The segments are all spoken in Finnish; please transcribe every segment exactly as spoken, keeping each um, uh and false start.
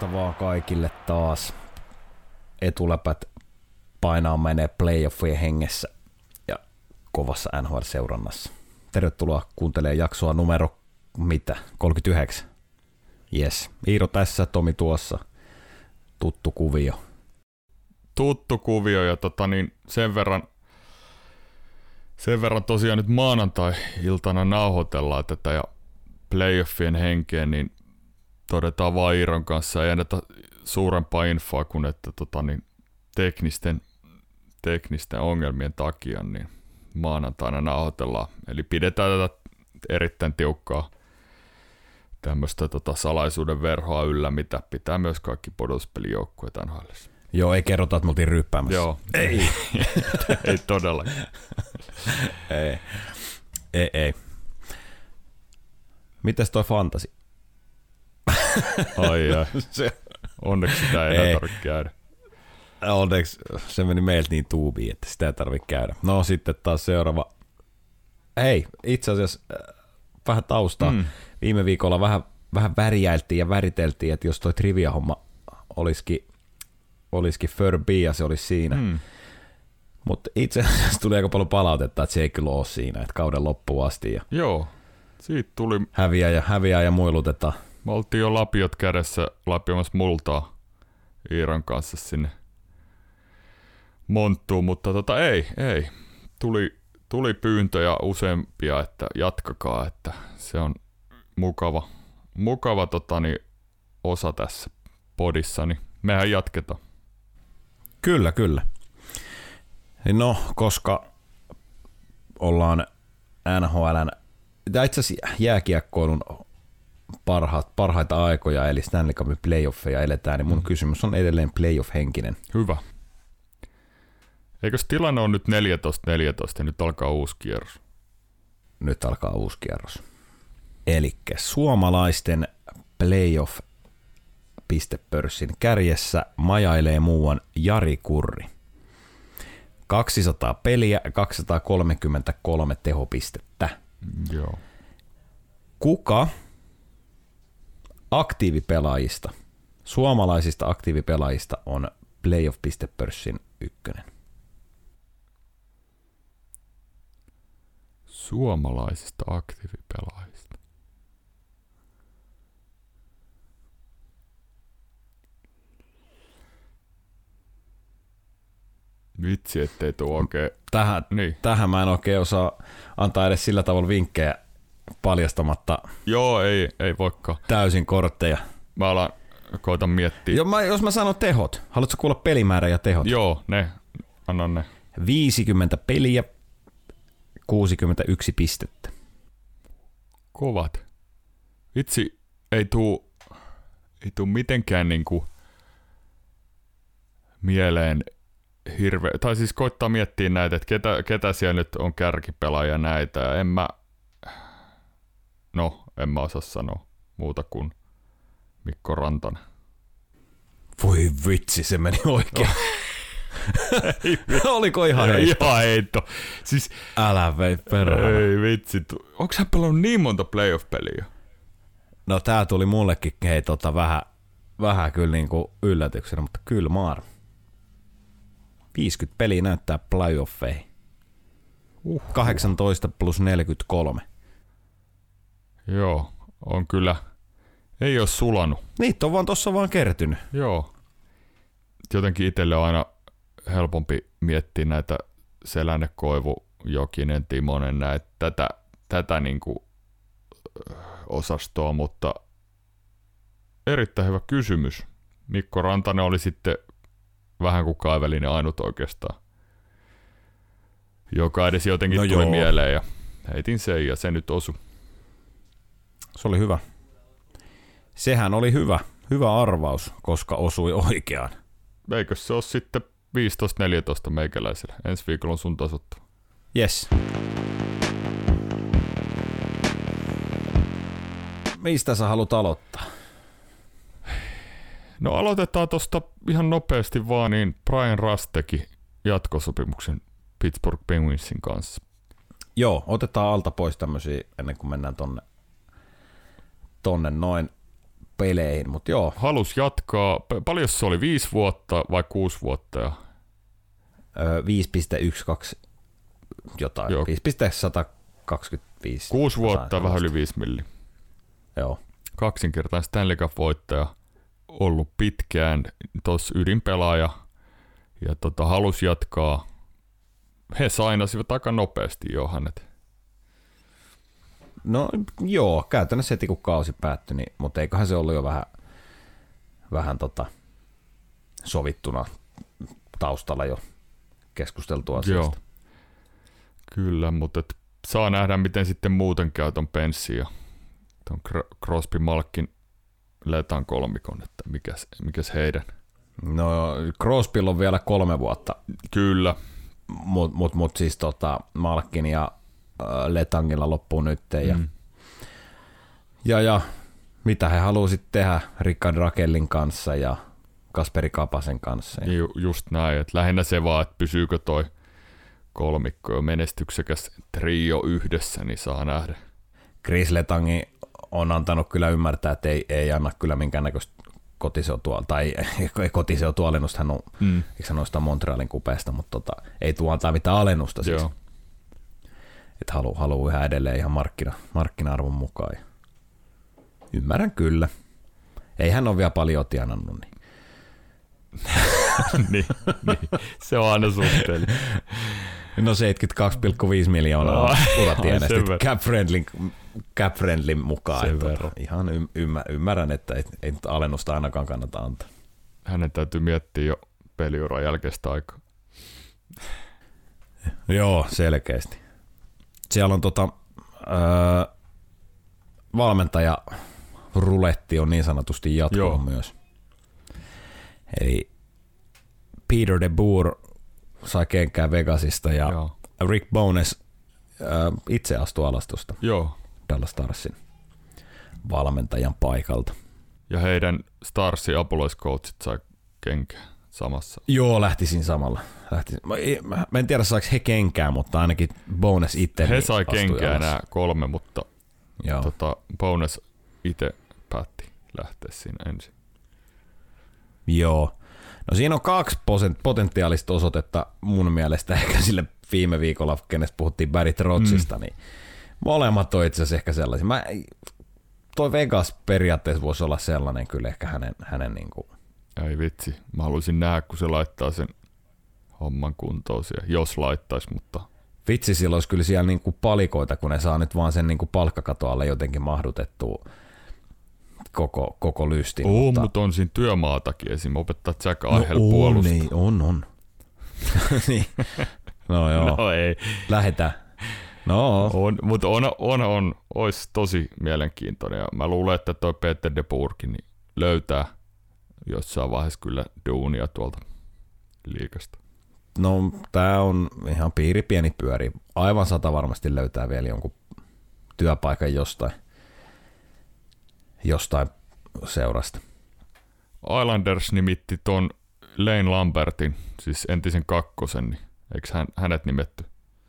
Morjesta vaan kaikille taas. Etuläpät painaa menee playoffien hengessä ja kovassa N H L-seurannassa. Tervetuloa kuuntelemaan jaksoa numero mitä? kolmekymmentäyhdeksän. Jes. Iiro tässä, Tomi tuossa. Tuttu kuvio. Tuttu kuvio ja tota niin, sen verran sen verran tosiaan nyt maanantai-iltana nauhoitellaan tätä ja playoffien henkeen, niin todetaan vaan Iiron kanssa, ei anneta suurempaa infoa kuin että tota niin, teknisten, teknisten ongelmien takia niin maanantaina nauhoitellaan. Eli pidetään tätä erittäin tiukkaa tämmöistä tota salaisuuden verhoa yllä, mitä pitää myös kaikki pudotuspelijoukkueet N H L:ssä. Joo, ei kerrota, että me oltiin ryppäämässä. Joo, ei, ei todellakaan. ei, ei, ei. Mites toi fantasi? Ai ai, se, onneksi sitä ei, ei. enää tarvitse käydä. Onneksi se meni meiltä niin tuubiin, että sitä ei tarvitse käydä. No sitten taas seuraava. Hei, itse asiassa äh, vähän taustaa. Mm. Viime viikolla vähän, vähän värjäiltiin ja väriteltiin, että jos toi trivia-homma olisikin olisikin Furby ja se olisi siinä. Mm. Mutta itse asiassa tuli aika paljon palautetta, että se ei kyllä ole siinä, että kauden loppuun asti. Ja joo, siitä tuli. Häviää ja, häviää ja muilutetaan. Me oltiin jo lapiot kädessä lapiomassa multaa Iiran kanssa sinne monttuun, mutta tota ei, ei. Tuli, tuli pyyntöjä useampia, että jatkakaa, että se on mukava, mukava totani, osa tässä podissa, niin mehän jatketaan. Kyllä, kyllä. No, koska ollaan N H L:n, tai itse asiassa jääkiekkoilun parhaat, parhaita aikoja, eli Stanley Cupin playoffeja eletään, niin mun mm. kysymys on edelleen playoff-henkinen. Hyvä. Eikös tilanne on nyt neljätoista neljätoista ja nyt alkaa uusi kierros? Nyt alkaa uusi kierros. Elikkä suomalaisten playoff pistepörssin kärjessä majailee muuan Jari Kurri. kaksisataa peliä ja kaksisataakolmekymmentäkolme tehopistettä. Joo. Kuka aktiivipelaajista, suomalaisista aktiivipelaajista on playoff-pistepörssin ykkönen? Suomalaisista aktiivipelaajista. Vitsi, ettei tuo oikein. Tähän, niin. tähän mä en oikein osaa antaa edes sillä tavalla vinkkejä paljastamatta. Joo, ei, ei voikaan. Täysin kortteja. Mä alan, koitan miettiä. Jo, mä, jos mä sanon tehot, haluatko kuulla pelimäärä ja tehot? Joo, ne, annan ne. viisikymmentä peliä, kuusikymmentäyksi pistettä. Kovat. Vitsi, ei tuu, ei tuu mitenkään niinku mieleen hirveä, tai siis koittaa miettiä näitä, että ketä, ketä siellä nyt on kärkipelaaja näitä, ja en mä, no, en mä osaa sanoa muuta kuin Mikko Rantanen. Voi vitsi, se meni oikein. No. Oliko ihan heitto? Ihan heitto. Siis, älä vei perhana. Ei vitsi, onko sä pelannut niin monta playoff-peliä? No tää tuli mullekin hei, tota, vähän, vähän kyllä niinku yllätyksenä, mutta kyllä maar. viisikymmentä peliä näyttää playoffeihin. Uh, kahdeksantoista plus neljäkymmentäkolme. Joo, on kyllä. Ei ole sulanut. Niitä on vaan tossa vaan kertynyt. Joo. Jotenkin itselle on aina helpompi miettiä näitä Selänne, Koivu, Jokinen, Timonen, näitä, tätä, tätä niinku osastoa, mutta erittäin hyvä kysymys. Mikko Rantanen oli sitten vähän kuin Kaivelinen ainut oikeastaan, joka edes jotenkin no tuli joo. mieleen ja heitin sen ja se nyt osui. Se oli hyvä. Sehän oli hyvä, hyvä arvaus, koska osui oikeaan. Eikö se ole sitten viisitoista neljätoista meikäläisellä? Ensi viikolla on sun tasoittava. Yes. Mistä sä haluat aloittaa? No aloitetaan tuosta ihan nopeasti vaan, niin Brian Rust teki jatkosopimuksen Pittsburgh Penguinsin kanssa. Joo, otetaan alta pois tämmöisiä ennen kuin mennään tonne, tonne noin peleihin, mutta joo. Halus jatkaa, paljon se oli, viisi vuotta vai kuusi vuotta? Ja... Öö, viisi pilkku yksitoista jotain, joo. viisi pilkku sata kaksikymmentäviisi. Kuusi vuotta, vähän yli viisi milli. Joo. Kaksinkertainen Stanley Cup-voittaja, ollut pitkään tuossa ydinpelaaja ja tota, halusi jatkaa. He sainasivat aika nopeasti jo hänet. No joo, käytännössä heti kun kausi päättyi, niin, mutta eiköhän se ollut jo vähän, vähän tota, sovittuna taustalla jo keskusteltua asiasta. Joo. Kyllä, mutta et saa nähdä, miten sitten muuten käy ton Penssin ja ton Crosby Malkin Letan kolmikon, että mikäs, mikäs heidän. No Crosbylla on vielä kolme vuotta. Kyllä. Mutta mut, mut siis tota, Malkin ja äh, Letangilla loppuu nyt. Ja, mm. ja, ja mitä he haluaisivat tehdä Rickard Rakellin kanssa ja Kasperi Kapasen kanssa. Ja. Ju, just näin, että lähinnä se vaan, että pysyykö toi kolmikko jo menestyksekäs trio yhdessä, niin saa nähdä. Chris Letangi on antanut kyllä ymmärtää, että ei, ei anna kyllä minkäännäköistä kotiseutualennusta, tai ei kotiseutualennusta, hän on, mm. eikö hän noista Montrealin kupeesta, mutta tota, ei tuo antaa mitään alennusta siis. Että haluaa haluu yhä edelleen ihan markkina, markkina-arvon mukaan. Ymmärrän kyllä. Ei hän ole vielä paljon tienannut. Niin. niin, niin, se on aina suhteellinen. No seitsemänkymmentäkaksi pilkku viisi miljoonaa no, uratienestä cap-friendlin cap mukaan. Että ihan ymmär, ymmärrän, että ei, ei alennusta ainakaan kannata antaa. Hänen täytyy miettiä jo peliuran jälkeistä aikaa. Joo, selkeästi. Siellä on tota, öö, valmentaja ruletti on niin sanotusti jatkoa myös. Eli Peter DeBoer sai kenkää Vegasista ja Joo. Rick Bowness äh, itse astui alastusta Joo. Dallas Starsin valmentajan paikalta. Ja heidän Starsin apulaiscoachit sai kenkää samassa. Joo, lähtisin samalla. Lähtisin. Mä, mä en tiedä saiko he kenkää, mutta ainakin Bowness itse He sai kenkää nämä kolme, mutta tota, Bowness itse päätti lähteä siinä ensin. Joo. No siinä on kaksi potentiaalista osoitetta mun mielestä ehkä sille viime viikolla, kenestä puhuttiin Barry Trotzista, mm. niin molemmat on itse asiassa ehkä sellaisia. Mä, toi Vegas periaatteessa voisi olla sellainen kyllä ehkä hänen, hänen niin kuin... Ei vitsi, mä haluaisin nähdä, kun se laittaa sen homman kuntoon siellä, jos laittaisi, mutta... Vitsi, sillä olisi kyllä siellä niin kuin palikoita, kun ne saa nyt vaan sen niin kuin palkkakatoalle jotenkin mahdutettua koko, koko lystin. Oo, mutta... mutta on siinä työmaatakin esim. Opettaa Jack Eichel no, puolustaa. Niin, on, on. niin. No joo, no, ei. Lähetään. No. On, mutta on, on, on, olisi tosi mielenkiintoinen ja mä luulen, että toi Peter DeBoerkin niin löytää jossain vaiheessa kyllä duunia tuolta liigasta. No tää on ihan piiri pieni pyöri. Aivan sata varmasti löytää vielä jonkun työpaikan jostain, jostain seurasta. Islanders nimitti ton Lane Lambertin, siis entisen kakkosen, niin eikö hän, hänet nimetty?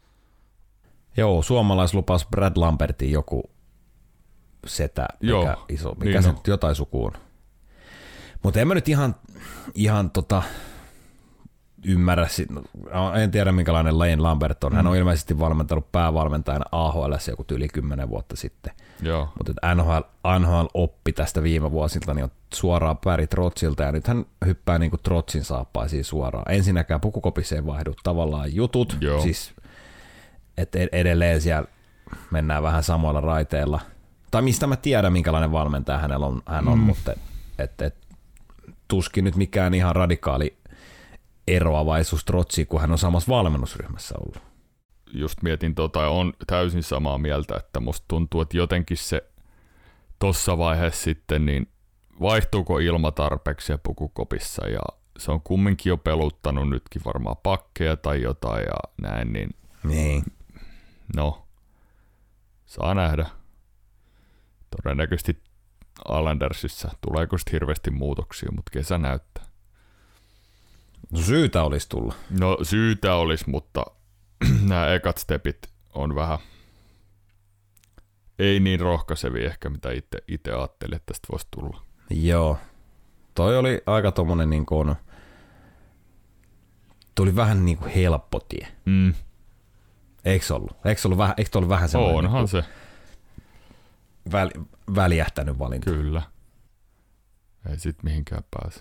Joo, suomalais lupas Brad Lambertin joku setä, mikä, Joo, iso, mikä niin se on. nyt jotain sukuun. Mutta en mä nyt ihan, ihan tota, ymmärrä, en tiedä minkälainen Lane Lambert on. Hän on ilmeisesti valmentanut päävalmentajana A H L:ssä joku yli kymmenen vuotta sitten. Mutta N H L, N H L oppi tästä viime vuosilta niin on suoraan Barry Trotzilta ja nyt hän hyppää niinku Trotzin saappaisiin suoraan. Ensinnäkään pukukopissa ei vaihdu tavallaan jutut, Joo. siis että edelleen siellä mennään vähän samoilla raiteilla. Tai mistä mä tiedän, minkälainen valmentaja hänellä on, hän on, mm. mutta et, et, tuskin nyt mikään ihan radikaali eroavaisuus Trotsiin, kun hän on samassa valmennusryhmässä ollut. Just mietin tota, on täysin samaa mieltä, että musta tuntuu, että jotenkin se tossa vaiheessa sitten, niin vaihtuuko ilma tarpeeksi pukukopissa ja se on kumminkin jo peluttanut nytkin varmaan pakkeja tai jotain ja näin, niin, niin. no, saa nähdä. Todennäköisesti Islandersissa tuleeko sitten hirveästi muutoksia, mutta kesä näyttää. No syytä olisi tulla. No syytä olisi, mutta nämä ekat stepit on vähän ei niin rohkaisevia ehkä, mitä itse ajattelin, että tästä voisi tulla. Joo. Toi oli aika tommonen niin kuin, tuli vähän niin kuin helppo tie. Mm. Eikö se ollut? Eikö se ollut vähän, eikö se ollut vähän semmoinen Onhan niin se. Väl, väljähtänyt valinta? Kyllä. Ei sit mihinkään pääse.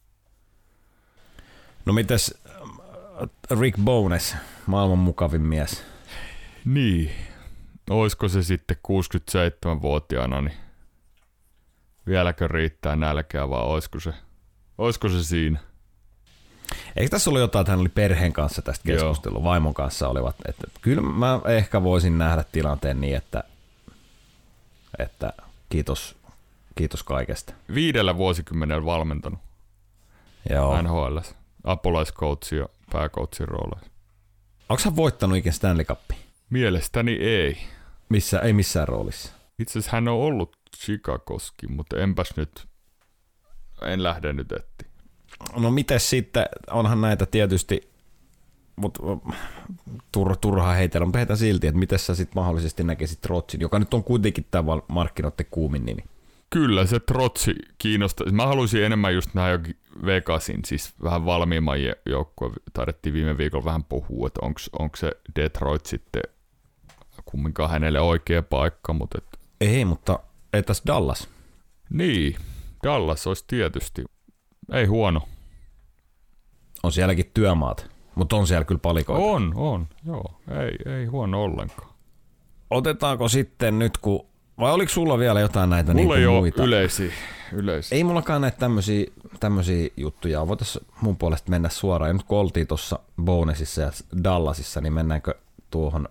No mites Rick Bowness, maailman mukavin mies? Niin. Oisko se sitten kuusikymmentäseitsemänvuotiaana, niin vieläkö riittää nälkää vai oisko se, oisko se siinä? Eikö tässä ollut jotain, että hän oli perheen kanssa tästä keskustelua, vaimon kanssa olivat, että kyllä mä ehkä voisin nähdä tilanteen niin, että, että kiitos, kiitos kaikesta. Viidellä vuosikymmenellä valmentanut Joo. N H L, apulaiscoach ja pääcoachin rooleissa. Onko hän voittanut ikinä Stanley Cupia? Mielestäni ei. Missä, ei missään roolissa. Itse asiassa hän on ollut Chicagoskin, mutta enpäs nyt, en lähde nyt etsiä. No mites sitten, onhan näitä tietysti, mutta tur, turhaa heitellä, mutta heitä silti, että miten sä sitten mahdollisesti näkisit Trotsin, joka nyt on kuitenkin tämä markkinoiden kuumin nimi. Kyllä se Trotsi kiinnostaa. Mä haluaisin enemmän just nähdä jokin Vegasin, siis vähän valmiimman joukkoa. Taidettiin viime viikolla vähän puhua, että onko se Detroit sitten kumminkaan hänelle oikea paikka. Mutta et... Ei, mutta entäs Dallas? Niin, Dallas olisi tietysti. Ei huono. On sielläkin työmaat, mutta on siellä kyllä palikoita. On, on, joo. Ei, ei huono ollenkaan. Otetaanko sitten nyt, kun... Vai oliko sulla vielä jotain näitä mulla niin ei muita? Yleisiä, yleisiä. Ei mullakaan näitä tämmöisiä, tämmöisiä juttuja. Voitaisiin mun puolesta mennä suoraan. Ja nyt kun oltiin tuossa Bownessissa ja Dallasissa, niin mennäänkö tuohon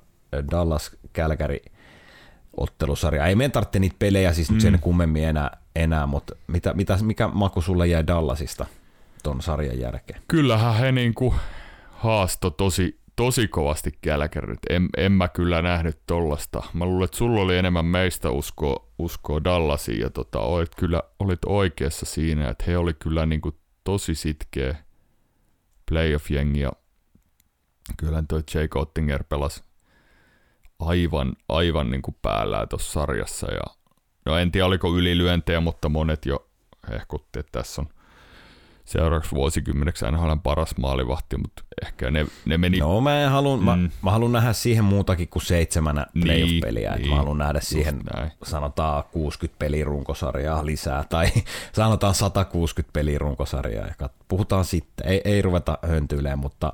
Dallas-Kälkäri-ottelusarjaan? Ei meidän tarvitse niitä pelejä siis mm. nyt sen kummemmin enää, enää mutta mitä, mitä, mikä maku sulle jäi Dallasista ton sarjan jälkeen? Kyllähän he niinku haasto tosi... tosi kovasti Kälkärit. En, en mä kyllä nähnyt tollasta. Mä luulen, että sulla oli enemmän meistä uskoa, uskoa Dallasiin ja tota, olit kyllä olit oikeassa siinä, että he oli kyllä niin kuin tosi sitkeä playoff-jengi ja kyllä toi Jake Oettinger pelasi aivan, aivan niin kuin päällään tuossa sarjassa ja no en tiedä oliko ylilyöntejä, mutta monet jo hehkutti, että tässä on seuraavaksi vuosikymmeneksi N H L:n paras maalivahti, mutta ehkä ne, ne meni... No mä haluan, mm. mä, mä haluan nähdä siihen muutakin kuin seitsemänä playoff-peliä. Niin, niin, mä haluan nähdä siihen, näin. Sanotaan kuusikymmentä peliä runkosarjaa lisää, tai sanotaan sata kuusikymmentä peliä runkosarjaa. Puhutaan sitten, ei, ei ruveta höntyilemään, mutta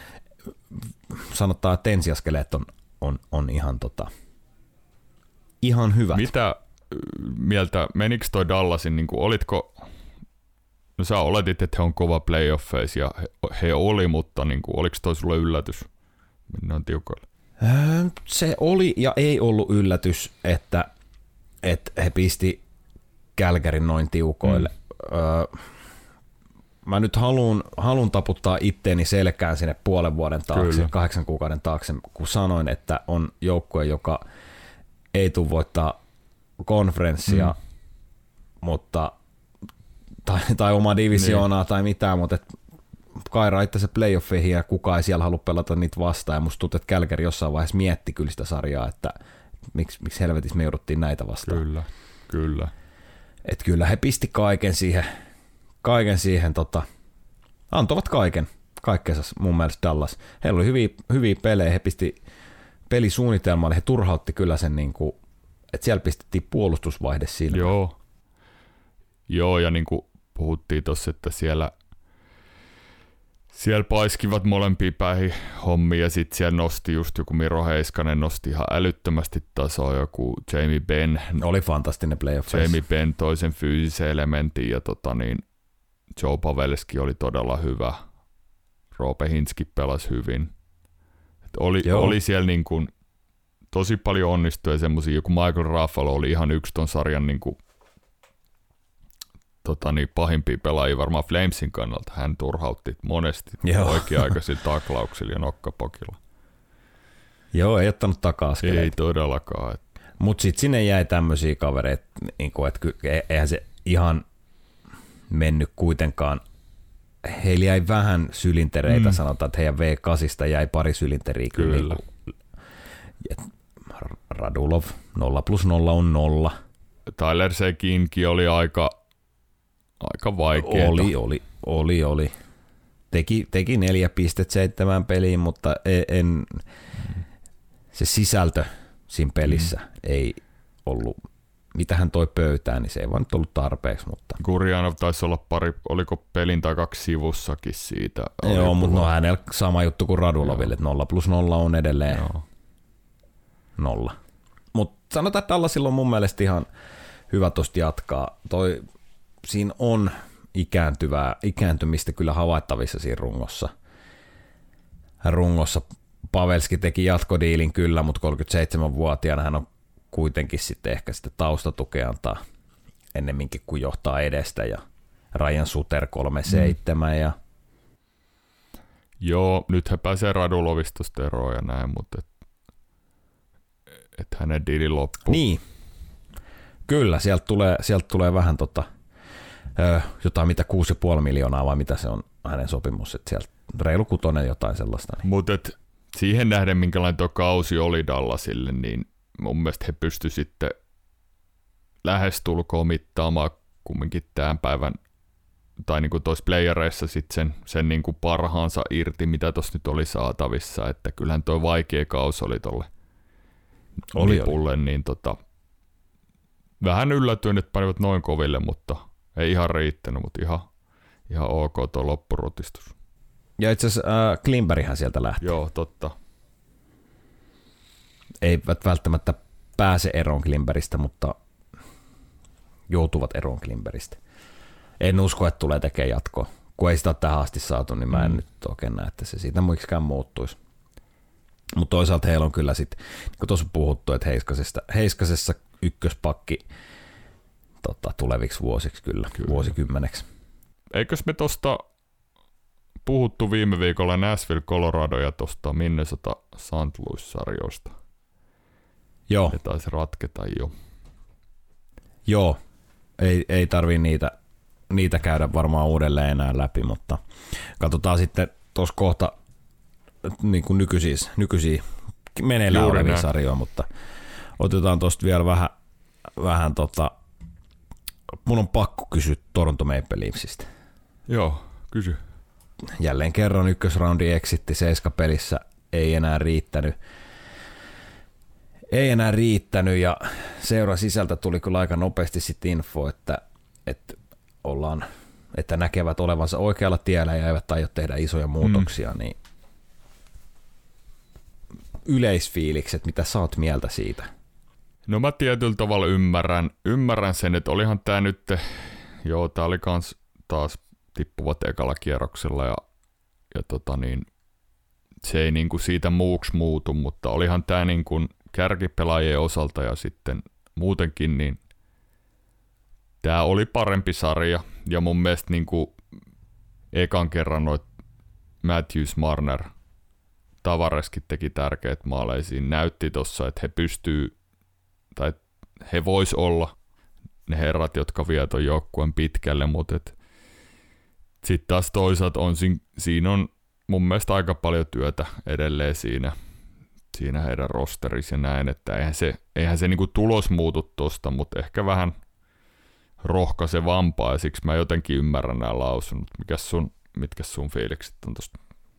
sanotaan, että ensiaskeleet on, on, on ihan, tota, ihan hyvät. Mitä mieltä, menikö toi Dallasin, niin kuin, olitko... No sä oletit, että he on kova playoffeissa ja he, he oli, mutta niin kuin, oliko toi sulle yllätys? Mennään tiukoille. Se oli ja ei ollut yllätys, että, että he pisti Kälkärin noin tiukoille. Mm. Öö, mä nyt haluan, haluan taputtaa itteeni selkään sinne puolen vuoden taakse, Kyllä. kahdeksan kuukauden taakse, kun sanoin, että on joukkue, joka ei tule voittaa konferenssia, mm. mutta Tai, tai omaa divisioonaa niin. tai mitään, mutta et kairaa itse se playoffeihin ja kukaan ei siellä halua pelata niitä vastaan. Ja musta tuntuu, että Kälkäri jossain vaiheessa mietti kyllä sitä sarjaa, että miksi, miksi helvetissä me jouduttiin näitä vastaan. Kyllä, kyllä. Et kyllä he pisti kaiken siihen, kaiken siihen tota, antoivat kaiken, kaikkensa mun mielestä Dallas. Heillä oli hyviä, hyviä pelejä, he pisti pelisuunnitelmalle, he turhautti kyllä sen, niin kuin, että siellä pistettiin puolustusvaihde silmään. Joo. Joo, ja niin kuin puhuttiin tuossa, että siellä, siellä paiskivat molempia päihin hommia, ja sitten siellä nosti just joku Miro Heiskanen, nosti ihan älyttömästi tasoa, joku Jamie Benn. Oli fantastinen playoff. Jamie Benn toisen fyysisen elementin, ja tota niin, Joe Pavelski oli todella hyvä. Roope Hinski pelasi hyvin. Et oli, oli siellä niin kuin tosi paljon onnistuja semmoisia, joku Michael Ruffalo oli ihan yksi ton sarjan niin kuin Tota niin, pahimpia pelaajia varmaan Flamesin kannalta. Hän turhautti monesti oikea-aikaisilla taklauksilla ja nokkapokilla. Joo, ei ottanut taka-askeleita. Ei todellakaan. Mutta sitten sinne jäi tämmöisiä kavereita, että eihän se ihan mennyt kuitenkaan. Heillä jäi vähän sylintereitä, mm. sanotaan, että heidän V kahdeksan jäi pari sylinteriä. Kyllä. Niin Radulov, nolla plus nolla on nolla. Tyler Seginkin oli aika... aika vaikeaa. Oli, oli, oli, oli. Teki, teki neljä pilkku seitsemän peliin, mutta en, se sisältö siinä pelissä mm. ei ollut, mitä hän toi pöytään, niin se ei vaan nyt ollut tarpeeksi. Mutta... Gurjanov taisi olla pari, oliko pelin tai kaksi sivussakin siitä. Joo, mutta no hänellä sama juttu kuin Raduloville, että nolla plus nolla on edelleen Joo. nolla. Mutta sanotaan, että Dallasilla on mun mielestä ihan hyvä tosta jatkaa. Toi, siinä on ikääntyvää, ikääntymistä kyllä havaittavissa siinä rungossa. Rungossa Pavelski teki jatkodiilin kyllä, mutta kolmekymmentäseitsemänvuotiaana hän on kuitenkin sitten ehkä sitä taustatukea antaa ennemminkin kuin johtaa edestä ja Ryan Suter kolmekymmentäseitsemän mm. ja Joo, nyt he pääsee Radulovistosta eroon ja näin, mutta et, et hänen diili loppuu. Niin, kyllä, sieltä tulee, sieltä tulee vähän tota, ö, jotain mitä kuusi pilkku viisi miljoonaa vai mitä se on hänen sopimus, että sieltä reilu kutonen jotain sellaista. Niin. Mutta siihen nähden, minkälainen tuo kausi oli Dallasille, niin mun mielestä he pysty sitten lähestulkoon mittaamaan kumminkin tämän päivän, tai niin kuin tuossa playereissa sitten sen, sen niin kuin parhaansa irti, mitä tuossa nyt oli saatavissa, että kyllähän tuo vaikea kausi oli tuolle oli, Nipulle, oli. Niin tota, vähän yllätyin, että panivat noin koville, mutta ei ihan riittänyt, mutta ihan, ihan ok tuo loppurutistus. Ja itse asiassa äh, Klimberghän sieltä lähti. Joo, totta. Eivät välttämättä pääse eroon Klimbergistä, mutta joutuvat eroon Klimbergistä. En usko, että tulee tekemään jatkoa. Kun ei sitä ole tähän asti saatu, niin mä en mm. nyt oikein näe, että se siitä miksikään muuttuisi. Mutta toisaalta heillä on kyllä sitten, niin kuin tuossa puhuttu, että Heiskasessa ykköspakki tota, tuleviksi vuosiksi kyllä, kyllä, vuosikymmeneksi. Eikös me tuosta puhuttu viime viikolla Nashville, Colorado ja tuosta Minnesota Saint Louis-sarjoista? Joo. Ne taisi ratketa jo. Joo, ei, ei tarvii niitä, niitä käydä varmaan uudelleen enää läpi, mutta katsotaan sitten tuossa kohta niin kuin nykyisiä, nykyisiä meneillään olevia sarjoja, mutta otetaan tuosta vielä vähän, vähän tota, mun on pakko kysyä Toronto Maple Leafsistä. Joo, kysy. Jälleen kerran ykkösroundi exitti seiskapelissä, ei enää riittänyt. Ei enää riittänyt ja seura sisältä tuli kyllä aika nopeasti sitten info, että, että, ollaan, että näkevät olevansa oikealla tiellä ja eivät aio tehdä isoja muutoksia, mm. niin yleisfiilikset, mitä sä oot mieltä siitä? No mä tietyllä tavalla ymmärrän, ymmärrän sen, että olihan tää nyt, joo tää oli kans taas tippuvat ekalla kierroksella ja, ja tota niin, se ei niinku siitä muuksi muutu, mutta olihan tää niinku kärkipelaajien osalta ja sitten muutenkin, niin tämä oli parempi sarja ja mun mielestä niin kuin ekan kerran noit Matthews, Marner, Tavareskin teki tärkeät maaleisiin, näytti tossa, että he pystyy, tai he vois olla ne herrat, jotka vie ton joukkueen pitkälle, mutta sitten taas toisaalta on, siinä on mun mielestä aika paljon työtä edelleen siinä, siinä heidän rosterissa ja näin, että eihän se, eihän se niinku tulos muutu tosta, mutta ehkä vähän rohkaisevampaa ja siksi mä jotenkin ymmärrän nämä lausunnot. Mikäs sun, mitkä sun fiilikset on tosta?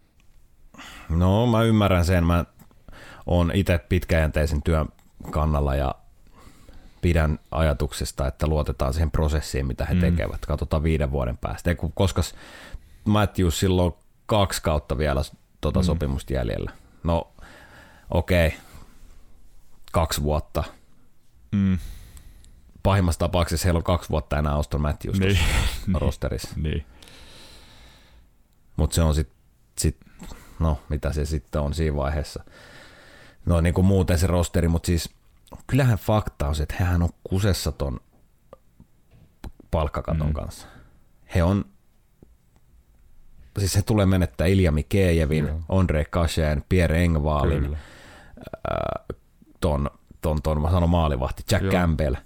No mä ymmärrän sen, mä oon itse pitkäjänteisen työn kannalla ja pidän ajatuksesta, että luotetaan siihen prosessiin, mitä he mm. tekevät. Katsotaan viiden vuoden päästä. Koska Matthews silloin on kaksi kautta vielä tuota mm. sopimusta jäljellä. No okei, okay. kaksi vuotta. Mm. Pahimmassa tapauksessa heillä on kaksi vuotta enää Auston Matthews niin. rosterissa. niin. Mutta se on sitten, sit, no mitä se sitten on siinä vaiheessa. No niin kuin muuten se rosteri, mutta siis kyllähän fakta on se, että hehän on kusessa ton palkkakaton mm. kanssa. He on, siis he tulee menettää Ilja Mikejevin, Ondrej Kashin, Pierre Engvallin, äh, ton, ton, ton, mä sanon maalivahti, Jack Joo. Campbell.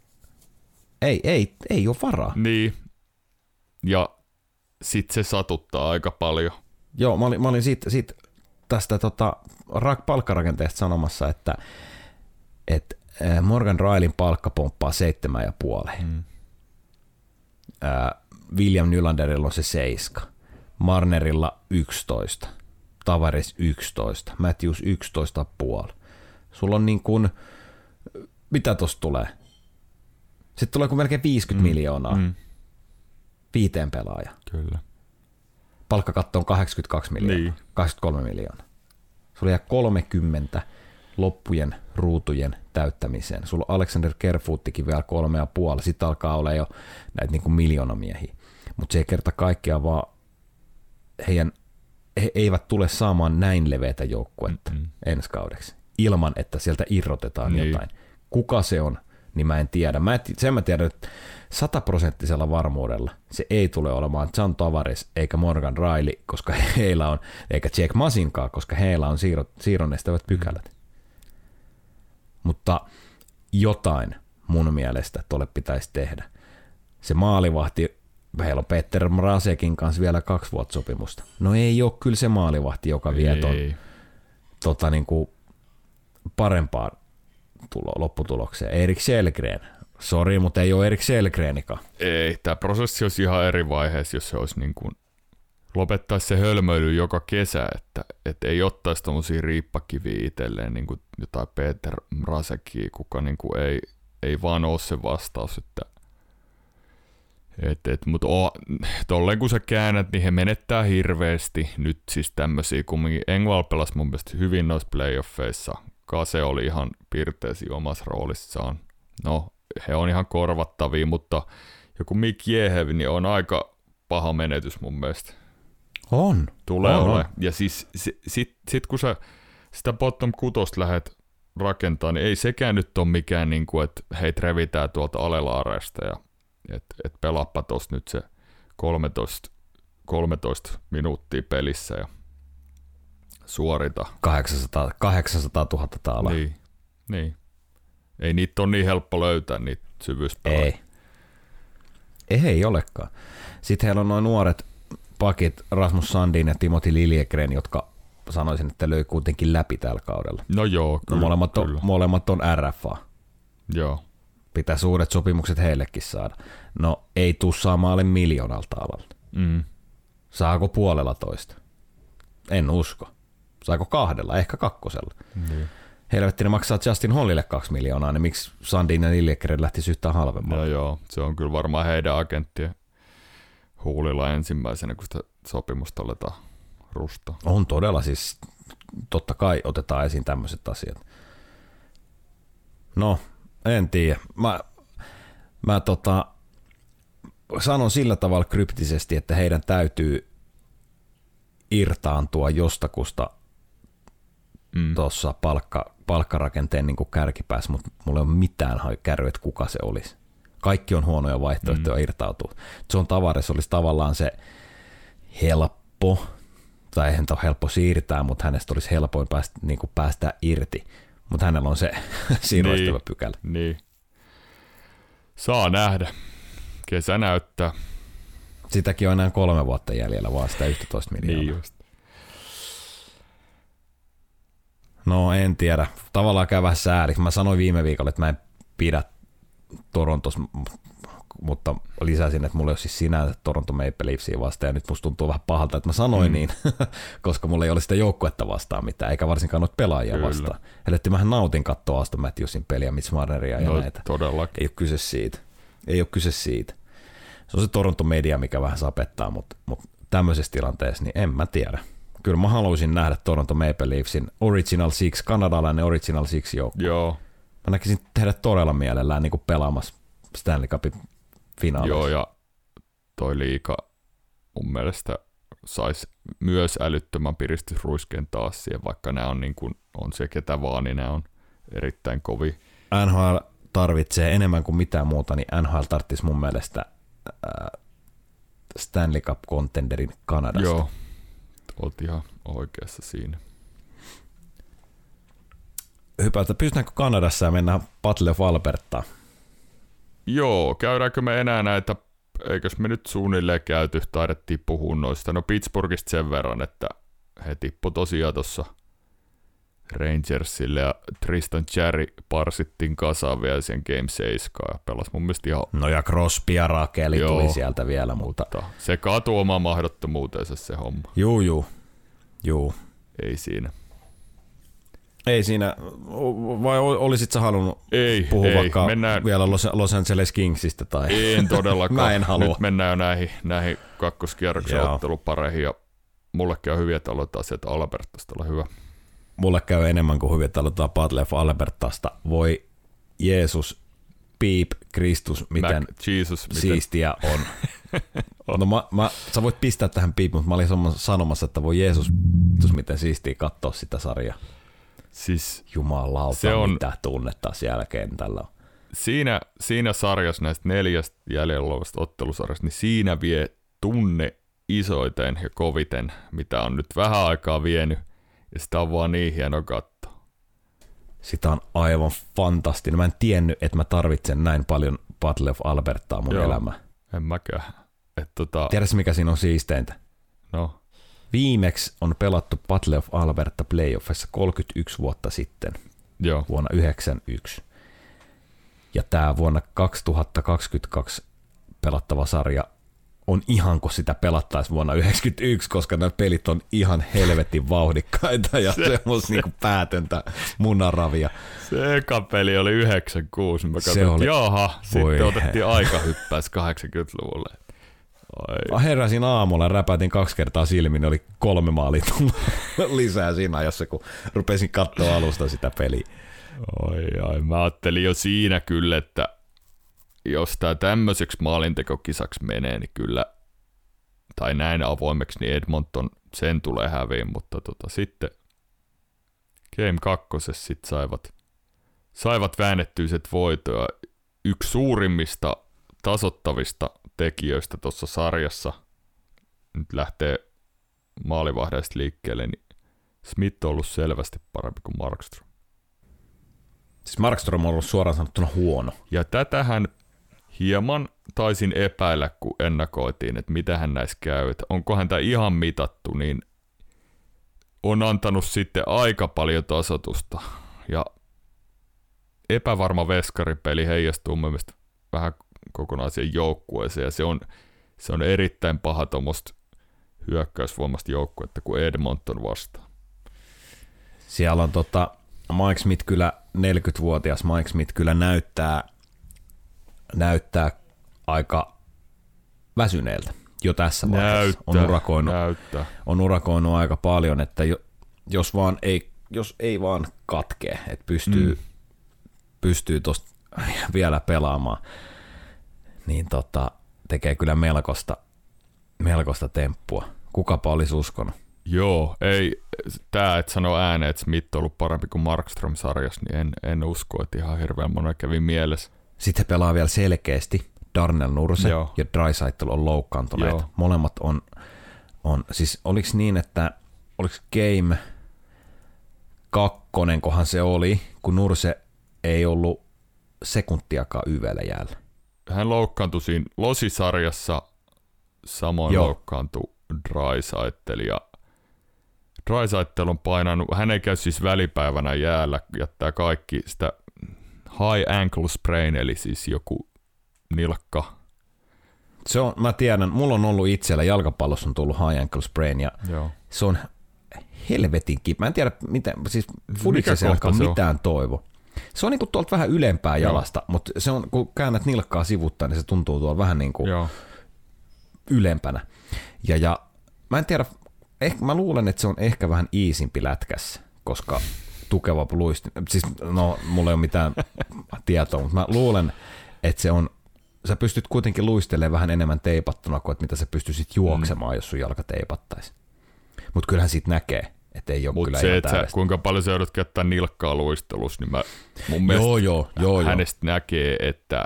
Ei, ei, ei ole varaa. Niin, ja sit se satuttaa aika paljon. Joo, mä olin, mä olin siitä, siitä tästä tota, palkkarakenteesta sanomassa, että et Morgan Rileyn palkka pomppaa seitsemän ja puoli. Mm. William Nylanderilla on se seiska, Marnerilla yksitoista, Tavares yksitoista, Matthews yksitoista pilkku viisi. Sulla on niin kuin, mitä tosta tulee? Sitten tulee kuin melkein viisikymmentä mm. miljoonaa mm. viiteen pelaajaan. Kyllä. Palkkakatto on kahdeksankymmentäkaksi miljoonaa, niin. kahdeksankymmentäkolme miljoonaa. Sulla jää kolmekymmentä loppujen ruutujen täyttämiseen. Sulla on Alexander Kerfoottikin vielä kolme ja puoli. Sitten alkaa olla jo näitä niin kuin miljoonamiehiä. Mutta se ei kerta kaikkiaan vaan heidän, he eivät tule saamaan näin leveätä joukkuetta mm-hmm. ensi kaudeksi, ilman että sieltä irrotetaan niin. jotain. Kuka se on, niin mä en tiedä. Mä et, sen mä tiedän, että sataprosenttisella varmuudella se ei tule olemaan John Tavares eikä Morgan Rielly, koska heillä on, eikä Jake Masinkaan, koska heillä on siirro, siirron estävät pykälät. Mm. Mutta jotain mun mielestä tuolle pitäisi tehdä. Se maalivahti, heillä on Peter Mrasekin kanssa vielä kaksi vuotta sopimusta. No ei ole kyllä se maalivahti, joka vie ton, tota, niin kuin parempaan tulo, lopputulokseen. Erik Källgren. Sori, mutta ei ole Erik Källgrenikaan. Ei, tämä prosessi olisi ihan eri vaiheessa, jos se olisi niin kuin lopettaisi se hölmöily joka kesä, että, että ei ottaisi tommosia riippakiviä itselleen, niin kuin jotain Peter Mrasekia, kuka niin kuin ei, ei vaan ole se vastaus. Että, et, et, mutta tolleen kun sä käännät, niin he menettää hirveästi. Nyt siis tämmöisiä, kumminkin Engvall pelasi mun mielestä hyvin noissa playoffeissa. Kase oli ihan pirteesi omassa roolissaan. No, he on ihan korvattavia, mutta joku Mick Jehev, niin on aika paha menetys mun mielestä. On. Tulee on, ole. on. Ja siis sit, sit, sit kun sä sitä bottom kutosta lähdet rakentamaan, niin ei sekään nyt ole mikään, niin kuin, että hei revitään tuolta alelaareesta ja että et pelaappa tosta nyt se kolmetoista, kolmetoista minuuttia pelissä ja suorita. kahdeksansataa, kahdeksansataatuhatta taalaa. Niin, niin. Ei niitä ole niin helppo löytää, niitä syvyyspelejä. Ei. Ei olekaan. Sitten heillä on noin nuoret pakit Rasmus Sandin ja Timothy Liljegren, jotka sanoisin, että löi kuitenkin läpi tällä kaudella. No joo, kyllä. No molemmat, kyllä. On, molemmat on R F A. Joo. Pitää suuret sopimukset heillekin saada. No ei tuu saamaan alle miljoonalta alalta. Mm. Saako puolella toista? En usko. Saako kahdella? Ehkä kakkosella. Mm. Helvetti, ne maksaa Justin Hollille kaksi miljoonaa, niin miksi Sandin ja Liljegren lähtisi yhtään halvemmalla? No joo, se on kyllä varmaan heidän agenttien huulilla ensimmäisenä, kun sitä sopimusta aletaan rustaa. On todella, siis totta kai otetaan esiin tämmöiset asiat. No, en tiedä. Mä, mä tota, sanon sillä tavalla kryptisesti, että heidän täytyy irtaantua jostakusta mm. tuossa palkka, palkkarakenteen niin kuin kärkipäässä, mutta mulla ei ole mitään kärryä, että kuka se olisi. Kaikki on huonoja vaihtoehtoja mm. irtautua. John Tavares olisi tavallaan se helppo, tai eihän ole helppo siirtää, mutta hänestä olisi helpoin päästä, niin kuin päästä irti. Mutta hänellä on se siirroistava niin, pykälä. Niin. Saa nähdä. Kesä näyttää. Sitäkin on enää kolme vuotta jäljellä, vaan sitä yksitoista miljoonaa. Niin just. No en tiedä. Tavallaan käy vähän sääliksi. Mä sanoin viime viikolla, että mä en pidä Torontossa, mutta lisäsin, että mulla ei ole siis sinänsä Toronto Maple Leafsia vastaan, ja nyt musta tuntuu vähän pahalta, että mä sanoin mm. niin, koska mulla ei ole sitä joukkuetta vastaan mitään, eikä varsinkaan noita pelaajia Kyllä. vastaan. Helvetti, mähän nautin katsoa Aston Matthewsin peliä, Mitch Marneria ja no, näitä. Todellakin. Ei ole kyse siitä. Ei ole kyse siitä. Se on se Toronto Media, mikä vähän sapettaa, mutta, mutta tämmöisessä tilanteessa, niin en mä tiedä. Kyllä mä haluaisin nähdä Toronto Maple Leafsin Original Six, kanadalainen Original Six joukkue. Joo. Mä näkisin tehdä todella mielellään niin kuin pelaamassa Stanley Cupin finaaleissa. Joo, ja toi liiga mun mielestä saisi myös älyttömän piristysruiskeen taas siihen, vaikka nämä on, niin kuin, on se ketä vaan, niin nämä on erittäin kovia. N H L tarvitsee enemmän kuin mitään muuta, niin N H L tarvitsisi mun mielestä äh, Stanley Cup-contenderin Kanadasta. Joo, olet ihan oikeassa siinä. Hypätä, pystytäänkö Kanadassa ja mennään Battle of Albertaan? Joo, käydäänkö me enää näitä, eikös me nyt suunnilleen käyty, taidettiin puhua noista. No Pittsburghista sen verran, että he tippu tosiaan tuossa Rangersille ja Tristan Cherry parsittiin kasaan vielä sen Game seitsemän ja pelasi mun mielestä ihan... No ja Crosby ja Rakeli Joo, tuli sieltä vielä, mutta... mutta se kaatui omaa mahdottomuutensa se homma. Juu, juu, juu. Ei siinä. Ei siinä, vai olisit sä halunnut ei, puhua ei. vaikka mennään... vielä Los, Los Angeles Kingsistä? Tai... En todellakaan. Mä en halua. Nyt mennään jo näihin, näihin kakkoskierroksen ottelupareihin ja mullekin on hyviä, että aloitetaan sieltä Albertasta, olla hyvä. Mulle käy enemmän kuin hyvin, että aloitetaan Battle of Albertasta. Voi Jeesus, piip, Kristus, miten Mac, Jesus, miten... siistiä on. No mä, mä, sä voit pistää tähän piip, mutta mä olin sanomassa, että voi Jeesus, miten siistiä katsoa sitä sarjaa. Siis jumalauta, se on, mitä tunnetta siellä kentällä on. Siinä, siinä sarjassa näistä neljästä jäljellä olevasta ottelusarjasta, niin siinä vie tunne isoiten ja koviten, mitä on nyt vähän aikaa vienyt, ja sitä on vaan niin hieno katsoa. Sitä on aivan fantastinen. Mä en tiennyt, että mä tarvitsen näin paljon Battle of Albertaa mun Joo, elämään. En mäkään. Et tota... Tiedätkö, mikä siinä on siisteintä? No. Viimeksi on pelattu Battle of Alberta playoffissa kolmekymmentäyksi vuotta sitten, Joo. vuonna yhdeksänkymmentäyksi. Ja tämä vuonna kaksituhattakaksikymmentäkaksi pelattava sarja on ihan kuin sitä pelattaisiin vuonna yhdeksänkymmentäyksi, koska nämä pelit on ihan helvetin vauhdikkaita ja se, semmoista niinku päätöntä munaravia. Se eka peli oli yhdeksänkymmentäkuusi, mä katsoin, oli... jaha, sitten otettiin aika hyppäys kahdeksankymmentäluvulle. Mä heräsin aamulla ja räpätin kaksi kertaa silmiin, oli kolme maalia tullut lisää siinä ajassa, kun rupesin katsoa alusta sitä peliä. Oi, ai, mä ajattelin jo siinä kyllä, että jos tää tämmöiseksi maalintekokisaksi menee, niin kyllä, tai näin avoimeksi, niin Edmonton sen tulee häviin, mutta tota, sitten Game kakkosessa sit saivat, saivat väännettyiset voitoja. Yksi suurimmista tasoittavista tekijöistä tuossa sarjassa, nyt lähtee maalivahdeista liikkeelle, niin Smith on ollut selvästi parempi kuin Markström. Siis Markström on ollut suoraan sanottuna huono. Ja tätähän hieman taisin epäillä, kun ennakoitiin, että mitähän näissä käy, että onkohan tämä ihan mitattu, niin on antanut sitten aika paljon tasoitusta. Ja epävarma veskaripeli heijastuu mun mielestä vähän kokonaiseen joukkueeseen, ja se on, se on erittäin paha tuommoista hyökkäysvoimasta joukkuetta kuin Edmonton vastaan. Siellä on tota, Mike Smith kyllä, neljäkymmentävuotias Mike Smith kyllä näyttää, näyttää aika väsyneeltä jo tässä vaiheessa. Näyttää, on, urakoinut, näyttää. on urakoinut aika paljon, että jo, jos, vaan ei, jos ei vaan katkee, että pystyy, mm. pystyy tuosta vielä pelaamaan, niin tota, tekee kyllä melkoista, melkoista temppua. Kukapa olisi uskonut? Joo, ei, tää et sano ääneen, että Smith on ollut parempi kuin Markström sarjassa, niin en, en usko, että ihan hirveän monen kävi mielessä. Sitten pelaa vielä selkeästi Darnell Nurse Joo. ja Draisaitl on loukkaantuneet. Joo. Molemmat on, on, siis oliko niin, että oliko game kakkonen, kohan se oli, kun Nurse ei ollut sekuntiakaan yvellä jäällä. Hän loukkaantui siinä Losi-sarjassa, samoin Joo. loukkaantui Draisaitl ja Draisaitl on painanut, hän ei käy siis välipäivänä jäällä, jättää kaikki sitä high ankle sprain, eli siis joku nilkka. Se on, mä tiedän, mulla on ollut itsellä, jalkapallossa on tullut high ankle sprain, ja Joo. se on helvetin kipeä. Mä en tiedä, mitä, siis fudiksessa ei alkaa mitään toivo. Se on niinku tuolta vähän ylempää jalasta, Joo. mutta se on, kun käännät nilkkaa sivuttaa, niin se tuntuu tuolla vähän niinku Joo. ylempänä. Ja, ja mä en tiedä, ehkä, mä luulen, että se on ehkä vähän iisimpi lätkässä, koska tukeva luisti, siis no mulla ei ole mitään tietoa, mutta mä luulen, että se on, sä pystyt kuitenkin luistelemaan vähän enemmän teipattuna kuin että mitä sä pystyisit juoksemaan, mm. jos sun jalka teipattaisi. Mutta kyllähän siitä näkee, että ei ole Mut kyllä se, ihan että sä, kuinka paljon sä joudut käyttää nilkkaa luistelussa, niin mä mun mielestä joo, joo, joo, hänestä joo. näkee, että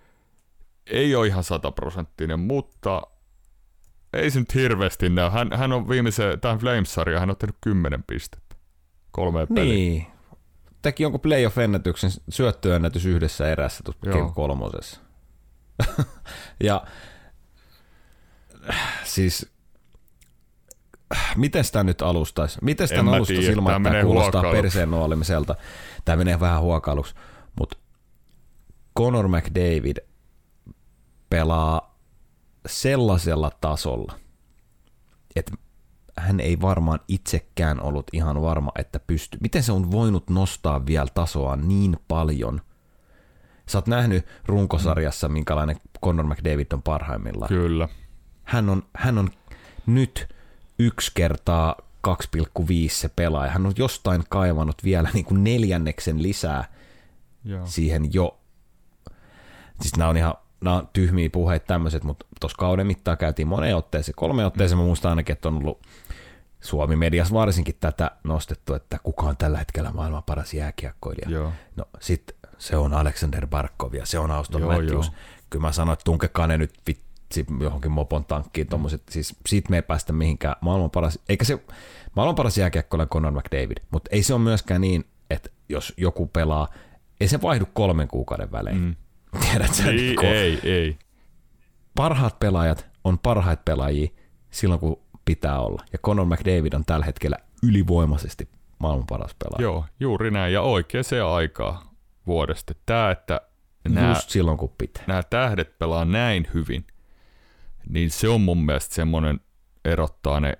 ei ole ihan sataprosenttinen, mutta ei se nyt hirveästi näy. Hän, hän on viimeisen, tähän Flames-sarjaan, hän on tehnyt kymmenen pistettä. Kolmeen peliin. Niin. Teki jonkun playoff-ennätyksen, syöttöennätys yhdessä erässä tuossa game kolmosessa. ja siis miten sitä nyt alustaisi? Miten sitä alustaisi ilman, että tämä kuulostaa perseen nuolimiselta? Tämä menee vähän huokailuksi, mutta Conor McDavid pelaa sellaisella tasolla, että hän ei varmaan itsekään ollut ihan varma, että pystyy. Miten se on voinut nostaa vielä tasoa niin paljon? Sä oot nähnyt runkosarjassa, minkälainen Conor McDavid on parhaimmillaan. Kyllä. Hän on, hän on nyt yksi kertaa kaksi pilkku viisi se pelaaja. Hän on jostain kaivannut vielä niin kuin neljänneksen lisää Joo. siihen jo. Siis nämä on ihan nämä on tyhmiä puheita tämmöiset, mutta tuossa kauden mittaan käytiin moneen otteeseen. Kolme otteeseen mä muistan ainakin, että on ollut Suomi-mediassa varsinkin tätä nostettu, että kuka on tällä hetkellä maailman paras jääkiekkoilija. Joo. No sit se on Alexander Barkov ja se on Auston Joo, Matthews. Jo. Kyllä mä sanoin, että tunkekaa ne nyt vitsi johonkin mopon tankkiin. Mm. Siis siitä me ei päästä mihinkään maailman paras, eikä se maailman paras jääkiekkoilija Conor McDavid, mutta ei se ole myöskään niin, että jos joku pelaa, ei se vaihdu kolmen kuukauden välein. Mm. Tiedätkö? Ei, niin ei, ei. Parhaat pelaajat on parhaita pelaajia silloin, kun pitää olla. Ja Conor McDavid on tällä hetkellä ylivoimaisesti maailman paras pelaaja. Joo, juuri näin. Ja oikeaan aikaa vuodesta. Tämä, että nämä, just silloin, kun pitää. Nämä tähdet pelaa näin hyvin, niin se on mun mielestä semmoinen erottaa ne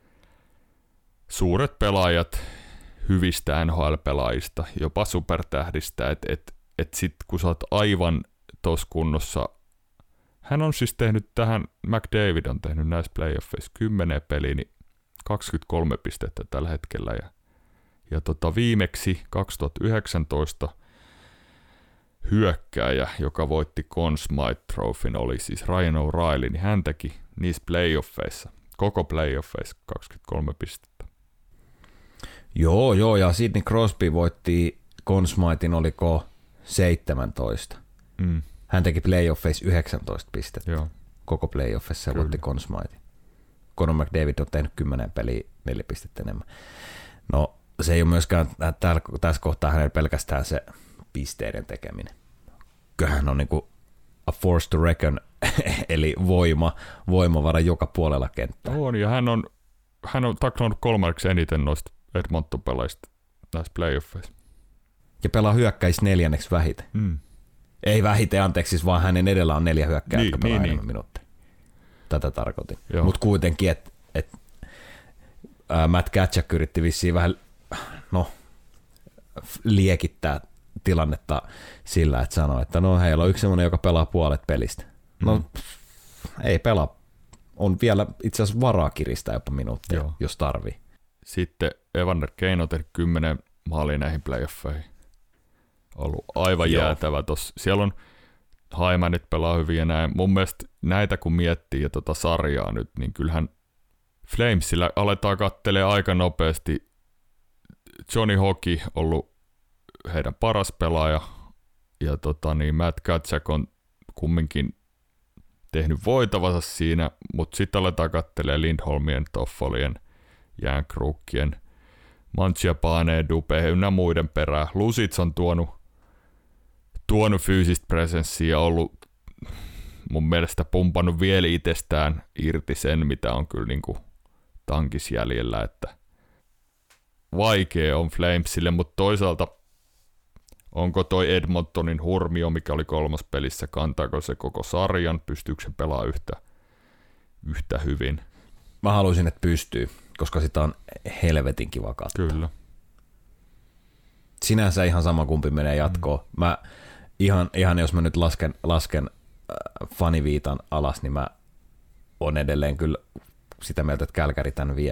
suuret pelaajat hyvistä N H L-pelaajista, jopa supertähdistä, että et, et sitten kun sä oot aivan tuossa kunnossa, hän on siis tehnyt tähän, McDavid on tehnyt näissä playoffeissa kymmenen peliä, niin kaksikymmentäkolme pistettä tällä hetkellä, ja, ja tota viimeksi kaksituhattayhdeksäntoista hyökkääjä, joka voitti Conn Smythe Trophyn, oli siis Ryan O'Reilly, niin hän teki niissä playoffeissa, koko playoffeissa kaksikymmentäkolme pistettä. Joo, joo, ja Sidney Crosby voitti Conn Smythen, oliko seitsemäntoista. Mm. Hän teki playoffeissa yhdeksäntoista pistettä. Joo. Koko playoffissa se voitti Conn Smythen. Conor McDavid on tehnyt kymmenen peliä, neljä pistettä enemmän. No, se ei ole myöskään täällä, tässä kohtaa hänellä pelkästään se pisteiden tekeminen. Kyllähän on niin kuin a force to reckon, eli voima, voimavara joka puolella kenttää. On, ja hän on, hän on taklannut kolmanneksi eniten noista Edmonton-pelaajista näissä playoffeissa. Ja pelaa hyökkäis neljänneksi vähiten. Mm. Ei vähiten, anteeksi, vaan hänen edellä on neljä hyökkää, niin, jotka pelaa niin, enemmän niin. minuuttia. Tätä tarkoitin. Mutta kuitenkin, että et, Matt Tkachuk yritti vissiin vähän no, liekittää tilannetta sillä, että sanoi, että no heillä on yksi sellainen, joka pelaa puolet pelistä. No mm. ei pelaa. On vielä itse asiassa varaa kiristää jopa minuuttia, Joo. jos tarvii. Sitten Evander Kane on tehnyt kymmenen maalia näihin playoffeihin. Ollut aivan Joo. jäätävä tossa. Siellä on Haima nyt pelaa hyvin ja näin. Mun mielestä näitä kun miettii ja tota sarjaa nyt, niin kyllähän Flamesillä aletaan kattelemaan aika nopeasti. Johnny Hockey ollut heidän paras pelaaja ja tota niin Matt Tkachuk on kumminkin tehnyt voitavansa siinä, mutta sitten aletaan kattelemaan Lindholmien, Toffolien, Järnkruukkien, Mangiapaneen, Dubé ynnä muiden perään. Lusits on tuonut, tuonut fyysistä presenssiä ja ollut mun mielestä pumpannut vielä itsestään irti sen, mitä on kyllä niin kuin tankis jäljellä, että vaikea on Flamesille, mutta toisaalta onko toi Edmontonin hurmio, mikä oli kolmas pelissä, kantaako se koko sarjan, pystyykö se pelaamaan yhtä, yhtä hyvin? Mä haluaisin, että pystyy, koska sitä on helvetin kiva katsoa. Kyllä. Sinänsä ihan sama kumpi menee jatkoon. Mm. Mä ihan, ihan jos mä nyt lasken, lasken äh, faniviitan alas, niin mä on edelleen kyllä sitä mieltä, että Calgary tän vie.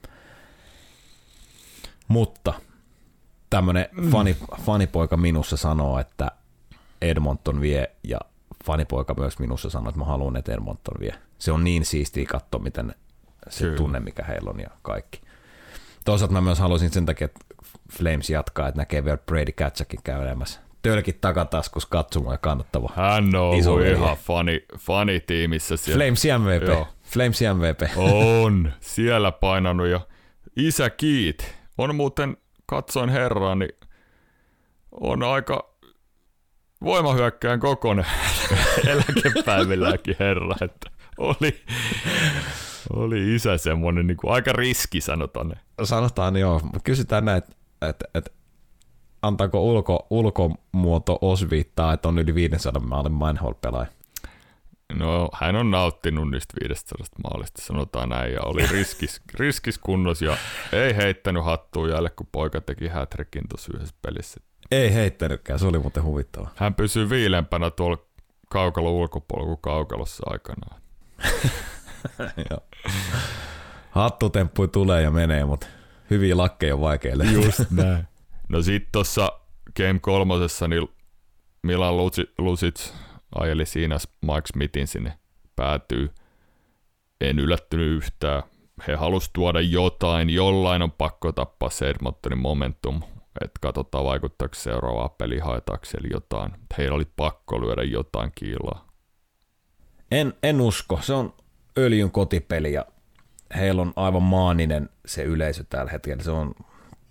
Mutta tämmönen mm. fani, fanipoika minussa sanoo, että Edmonton vie, ja fanipoika myös minussa sanoo, että mä haluan, että Edmonton vie. Se on niin siistiä katsoa, miten se Kyllä. tunne, mikä heillä on ja kaikki. Toisaalta mä myös haluaisin sen takia, että Flames jatkaa, että näkee vielä Brady Katsakin käynemässä. Tölkit takataskus katsomaan ja kannattava. Hän on Iso ihan fani, fanitiimissä siellä. Flames M V P. Joo. Flames M V P. On, siellä painanut ja isä Kiit. On muuten, katsoin herraa, niin on aika voimahyökkään kokoinen eläkepäivilläkin herra, että oli, Oli isä semmoinen niin kuin aika riski, sanotaan. Sanotaan joo. Kysytään näin, että et, et, antaako ulko, ulkomuoto osviittaa, että on yli viisisataa maalin N H L-pelaaja? No, hän on nauttinut niistä viisisataa maalista, sanotaan näin, ja oli riskis, riskis kunnossa, ja ei heittänyt hattua jälleen, kun poika teki hat-trickin tuossa yhdessä pelissä. Ei heittänytkään, se oli muuten huvittavaa. Hän pysyy viilempänä tuolla kaukalon ulkopuolella kuin kaukalossa aikanaan. Hattutemppui tulee ja menee, mutta hyviä lakkeja on vaikea löytää. Just näin. No sit tossa Game kolmosessa niin Milan Lucic ajeli siinä Mike Smithin sinne päätyy. En yllättynyt yhtään. He halusivat tuoda jotain, jollain on pakko tappaa se Edmontonin momentum. Että katsotaan vaikuttaako seuraavaa peliä haetaakseen jotain. Heillä oli pakko lyödä jotain kiilaa. En, en usko. Se on öljyn kotipeli ja heillä on aivan maaninen se yleisö tällä hetkellä. Se on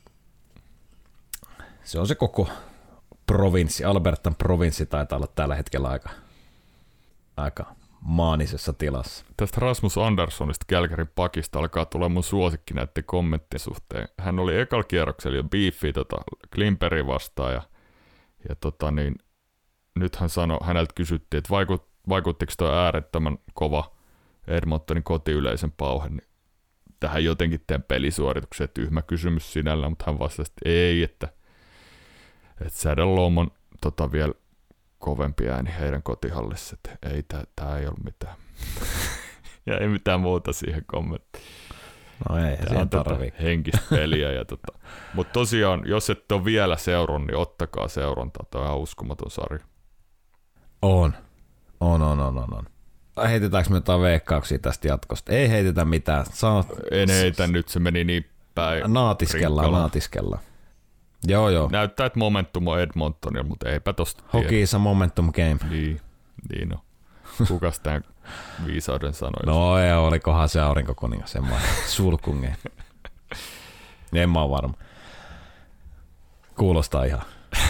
se, on se koko provinssi. Albertan provinssi taitaa olla tällä hetkellä aika, aika maanisessa tilassa. Tästä Rasmus Anderssonista Calgaryn pakista alkaa tulla mun suosikki näiden kommenttien suhteen. Hän oli ekalla kierroksella jo beefi tota Klimperin vastaan ja, ja tota niin, nyt hän sanoi, häneltä kysyttiin, että vaikut, vaikuttiko tuo äärettömän kova Edmontonin kotiyleisön pauhe niin tähän jotenkin teidän pelisuoritukseen. Tyhmä kysymys sinällä, mutta hän vastasi, että ei, että, että Saddle on tota vielä kovempi ääni heidän kotihallissa, että ei, tää ei ollut mitään. Ja ei mitään muuta siihen kommenttiin. No ei, tämä on tätä henkistä peliä. Ja tota. Mutta tosiaan, jos et ole vielä seurannut, niin ottakaa seurantaa. Tämä on ihan uskomaton sarja. On. On, on, on, on. on. Heitetäänkö me jotain veikkauksia tästä jatkosta? Ei heitetä mitään. Saat... En heitä, nyt se meni niin päin. Naatiskellaan, rinkalla. naatiskellaan. Joo, joo. Näyttää, että momentum on Edmontonilla, mutta eipä tosta tiedä. Hockey is a momentum game. Niin, niin on. Kukas tämän viisauden sanoi? No ei, olikohan se aurinkokuningas, en mä sulkungeen. En mä ole varma. Kuulostaa ihan.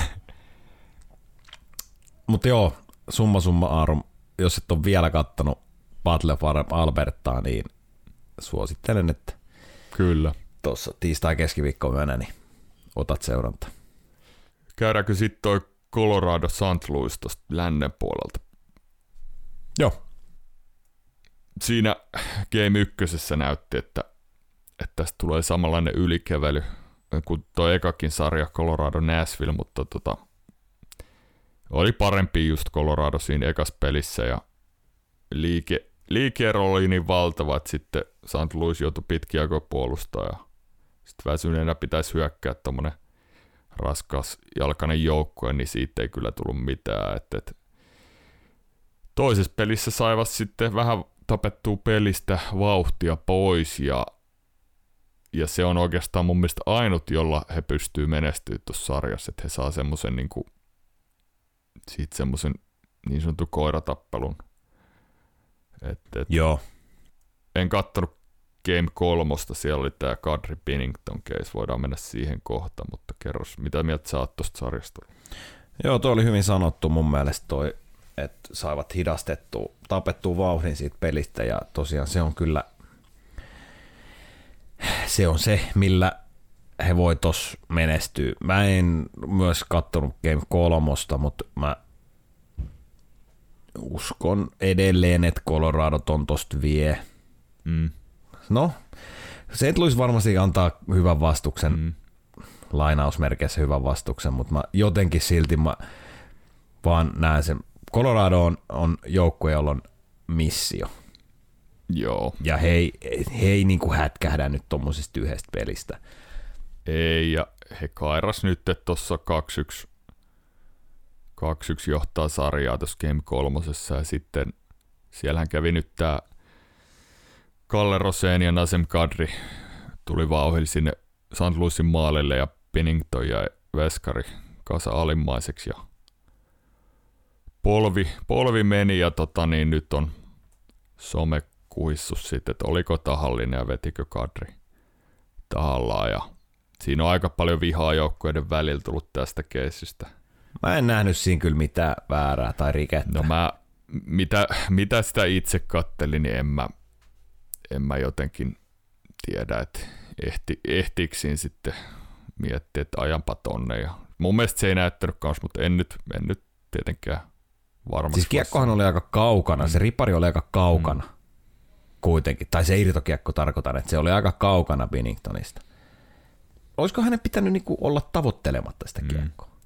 Mutta joo, summa summa Aaron, jos et ole vielä kattonut Battle Farm Albertaa, niin suosittelen, että kyllä. Tuossa tiistai keskiviikko yönä, niin otat seuranta. Käydäänkö sitten toi Colorado Saint Louis tuosta lännen puolelta? Joo. Siinä Game ykkösessä näytti, että, että tästä tulee samanlainen ylikevely kuin tuo ekakin sarja Colorado Nashville, mutta tota, oli parempi just Colorado siinä ekas pelissä ja liike, liike-ero oli niin valtava, että sitten Saint Louis joutui pitkiä aikoja puolustaa ja sitten väsyneenä pitäisi hyökkää tommonen raskas jalkainen joukkue, niin siitä ei kyllä tullut mitään. Et, et. Toisessa pelissä saivat sitten vähän tapettua pelistä vauhtia pois ja, ja se on oikeastaan mun mielestä ainut, jolla he pystyy menestymään tuossa sarjassa, että he saa semmoisen niinku, siitä semmoisen niin sanotun koiratappelun. Et, et. Joo. En kattonut Game kolmosta, siellä oli tää Kadri Binnington case, voidaan mennä siihen kohta, mutta kerros, mitä mieltä sä oot tosta sarjasta? Joo, toi oli hyvin sanottu mun mielestä toi, että saivat hidastettua, tapettua vauhdin siitä pelistä ja tosiaan se on kyllä, se on se, millä he voi tossa menestyä. Mä en myös kattonut Game kolmosta, mutta mä uskon edelleen, että Colorado ton tosta vie. Mm. No, Saint Louis varmasti antaa hyvän vastuksen, mm. lainausmerkeissä hyvän vastuksen, mutta mä jotenkin silti mä vaan näen sen. Colorado on, on joukkue, jolla on missio. Joo. Ja he ei, he ei niin kuin hätkähdä nyt tommosesta yhdestä pelistä. Ei, ja he kairas nyt, että tuossa kaksi yksi kaksi yksi johtaa sarjaa tuossa Game kolmosessa, ja sitten siellähän kävi nyt tää Kalle Rosén ja Nazem Kadri tuli vauhdilla sinne Saint Louisin maalille, ja Binnington ja Veskari kasa alimmaiseksi, ja polvi, polvi meni, ja tota, niin nyt on some kuhissus sitten, että oliko tahallinen ja vetikö Kadri tahallaan, ja siinä on aika paljon vihaa joukkueiden välillä tullut tästä keissistä. Mä en nähnyt siinä kyllä mitään väärää tai rikettä. No mä, mitä, mitä sitä itse kattelin, niin en mä, en mä jotenkin tiedä, että ehti, ehtiikö siinä sitten miettiä, että ajanpa tonne. Ja mun mielestä se ei näyttänyt kanssa, mutta en nyt, en nyt tietenkään varmasti. Siis kiekkohan oli aika kaukana, mm. se ripari oli aika kaukana mm. kuitenkin. Tai se irtokiekko tarkoitan, että se oli aika kaukana Binningtonista. Olisiko hänen pitänyt niinku olla tavoittelematta sitä kiekkoa? Mm.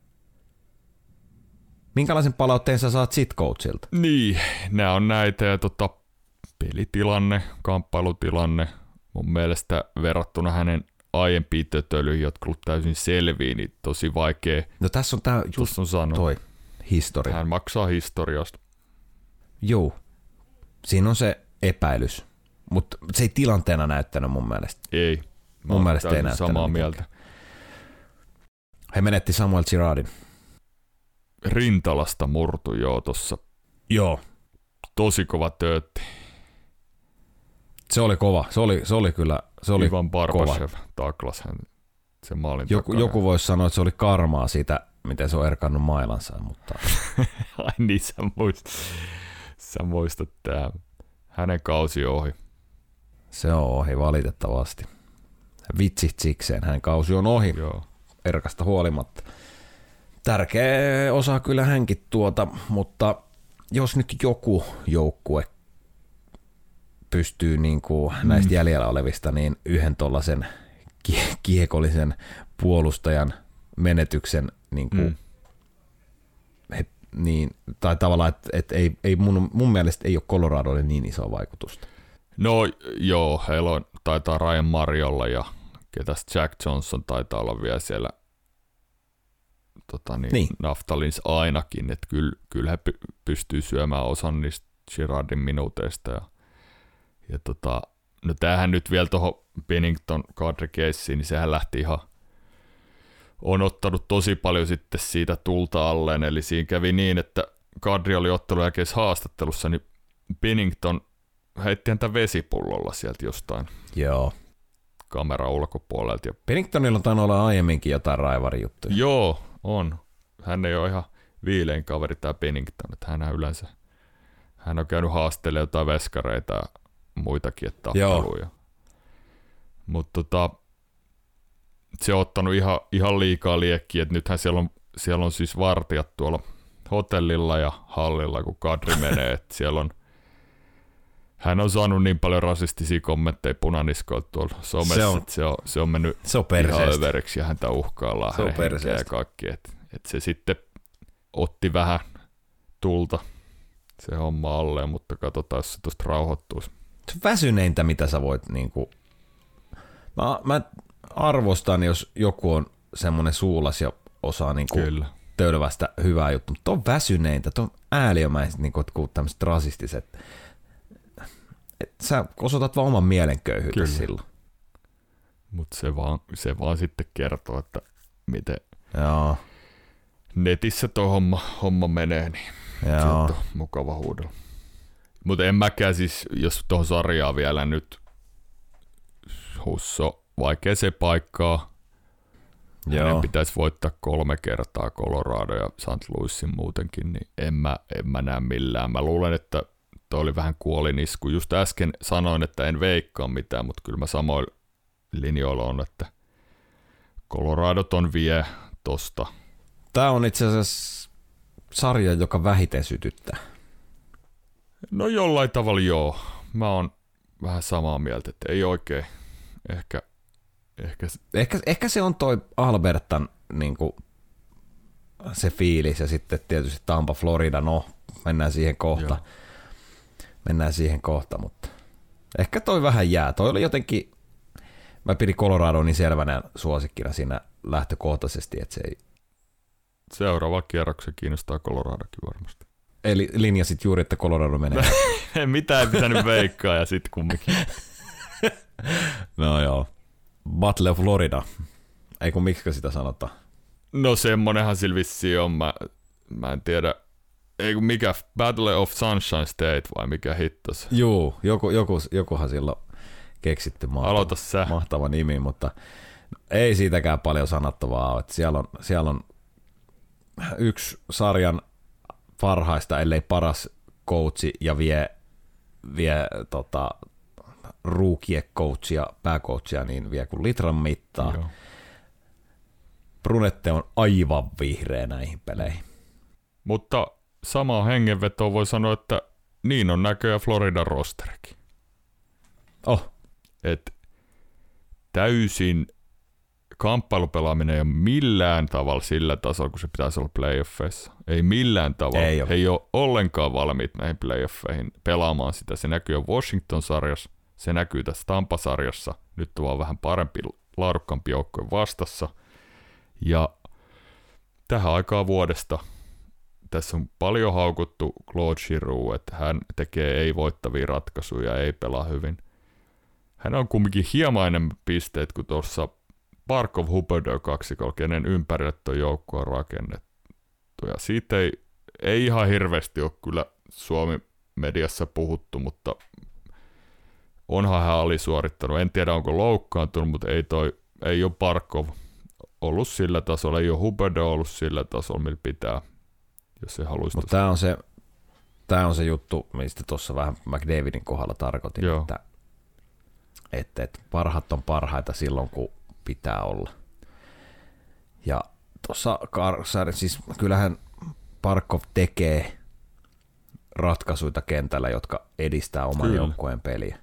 Minkälaisen palautteen sä saat sit coachilta? Niin, nämä on näitä ja tota, pelitilanne, kamppailutilanne. Mun mielestä verrattuna hänen aiempiin tötölyihin, jotka ovat täysin selviä, niin tosi vaikea. No tässä on tää just on toi historia. Hän maksaa historiasta. Joo, siinä on se epäilys, mutta se ei tilanteena näyttänyt mun mielestä. Ei, mun mielestä ei näyttänyt samaa mitenkään. mieltä. He menetti Samuel Girardin. Rintalasta murtui joo tossa. Joo. Tosi kova töötti. Se oli kova, se oli, se oli kyllä se oli Ivan Barbashev taklas hän sen maalin joku, joku voisi sanoa, että se oli karmaa siitä, miten se on erkannut mailansa. Mutta... Ai niin, sä muistat, sä muistat tää. Hänen kausi ohi. Se on ohi valitettavasti. Vitsit sikseen, hänen kausi on ohi. Joo. Erkasta huolimatta. Tärkeä osa kyllä hänkin tuota, mutta jos nyt joku joukkue pystyy niin kuin näistä mm. jäljellä olevista niin yhden tuollaisen kiekollisen puolustajan menetyksen niin kuin, mm. he, niin, tai tavallaan, että et ei, ei mun, mun mielestä ei ole Coloradolle niin isoa vaikutusta. No joo, heillä on, taitaa Ryan Mariolla ja ketäs Jack Johnson taitaa olla vielä siellä tota niin, niin. Naftalins ainakin, että kyllä, kyllä he py, pystyy syömään osan niistä Girardin minuuteista ja Ja tota, no tämähän nyt vielä tuohon Binnington Kadri-keissiin, niin sehän lähti ihan, on ottanut tosi paljon sitten siitä tulta alleen, eli siinä kävi niin, että Kadri oli ottelun jälkeisessä haastattelussa, niin Binnington heitti häntä vesipullolla sieltä jostain Joo. kamera ulkopuolelta. Ja Binningtonilla on tainnut olla aiemminkin jotain raivarijuttuja. Joo, on. Hän ei ole ihan viilein kaveri tämä Binnington, että hän yleensä, hän on käynyt haastelemaan jotain veskareita ja muitakin tappeluja. Mutta tota, se on ottanut ihan, ihan liikaa liekkiä, että nythän siellä on, siellä on siis vartijat tuolla hotellilla ja hallilla, kun Kadri menee, että siellä on, hän on saanut niin paljon rasistisia kommentteja punaniskoilta tuolla somessa, se on, että se on, se on mennyt se on ihan överiksi ja häntä uhkaillaan se hänen henkeä ja kaikki, että et se sitten otti vähän tulta se homma alleen, mutta katsotaan, jos se tuosta rauhoittuisi. Se väsyneintä, mitä sä voit niinku... Mä, mä arvostan, jos joku on semmoinen suulas ja osaa niinku tölvästä hyvää juttu, mutta on väsyneintä, on ääliömäiset niinku tämmöiset rasistiset. Et sä osoitat vaan oman mielenköyhyyttä silloin. Mutta se vaan, se vaan sitten kertoo, että miten Joo. netissä tuo homma, homma menee, niin se on mukava huudella. Mutta en mäkään siis, jos tuohon sarjaan vielä nyt Husso, vaikea se paikkaa. Joo. Hänen pitäisi voittaa kolme kertaa Colorado ja Saint Louisin muutenkin, niin en mä, en mä näe millään. Mä luulen, että toi oli vähän kuolinisku. Just äsken sanoin, että en veikkaa mitään, mutta kyllä mä samoin linjoilla on, että Colorado ton vie tosta. Tää on itse asiassa sarja, joka vähiten sytyttää. No jollain tavalla joo. Mä oon vähän samaa mieltä, että ei oikein. Ehkä, ehkä... Ehkä, ehkä se on toi Albertan niin kuin, se fiilis ja sitten tietysti Tampa, Florida, no mennään siihen kohta. Joo. Mennään siihen kohta, mutta ehkä toi vähän jää. Toi oli jotenkin, mä pidin Colorado niin selvänä suosikkina siinä lähtökohtaisesti, että se ei... Seuraava kierroksen kiinnostaa Coloradokin varmasti. Eli linjasit juuri, että Colorado menee. Mitä ei pitänyt veikkaa ja sit kumminkin. No joo. Battle of Florida. Ei kun miksi sitä sanotaan? No semmonenhan sillä vissiin on. Mä, mä en tiedä. Ei kun mikä Battle of Sunshine State vai mikä hittos. Juu, joku, joku, jokuhan silloin keksitty mahtava, mahtava nimi, mutta ei siitäkään paljon sanottavaa ole. Siellä on, siellä on yksi sarjan parhaista, ellei paras coachi ja vie, vie tota, rookie-coachia, pääcoachia, niin vie kuin litran mittaa. Joo. Brunette on aivan vihreä näihin peleihin. Mutta samaa hengenvetoa voi sanoa, että niin on näköjään Floridan rosterikin. Oh. Et täysin kamppailupelaaminen ei ole millään tavalla sillä tasolla, kun se pitäisi olla playoffeissa. Ei millään tavalla. Ei ole. He ei ole ollenkaan valmiit näihin playoffeihin pelaamaan sitä. Se näkyy jo Washington-sarjassa, se näkyy tässä Tampa-sarjassa. Nyt on vaan vähän parempi, laadukkaampi joukkojen vastassa. Ja tähän aikaan vuodesta tässä on paljon haukuttu Claude Giroux, että hän tekee ei-voittavia ratkaisuja, ei pelaa hyvin. Hän on kumminkin hieman enemmän pisteet kuin tuossa Barkov Huberdeau kaksikolla, kenen ympärille tuo joukko on rakennettu. Ja siitä ei, ei ihan hirveästi ole kyllä Suomi-mediassa puhuttu, mutta onhan hän alisuorittanut. En tiedä, onko loukkaantunut, mutta ei, toi, ei ole Barkov ollut sillä tasolla, ei ole Huberdeau ollut sillä tasolla, millä pitää, jos se haluaisi. Mutta tämä on se, tämä on se juttu, mistä tuossa vähän McDavidin kohdalla tarkoitin, Joo. että, että, että parhaat on parhaita silloin, kun pitää olla. Ja tuossa Karsar, siis kyllähän Barkov tekee ratkaisuja kentällä, jotka edistää oman Kyllä. joukkueen peliä.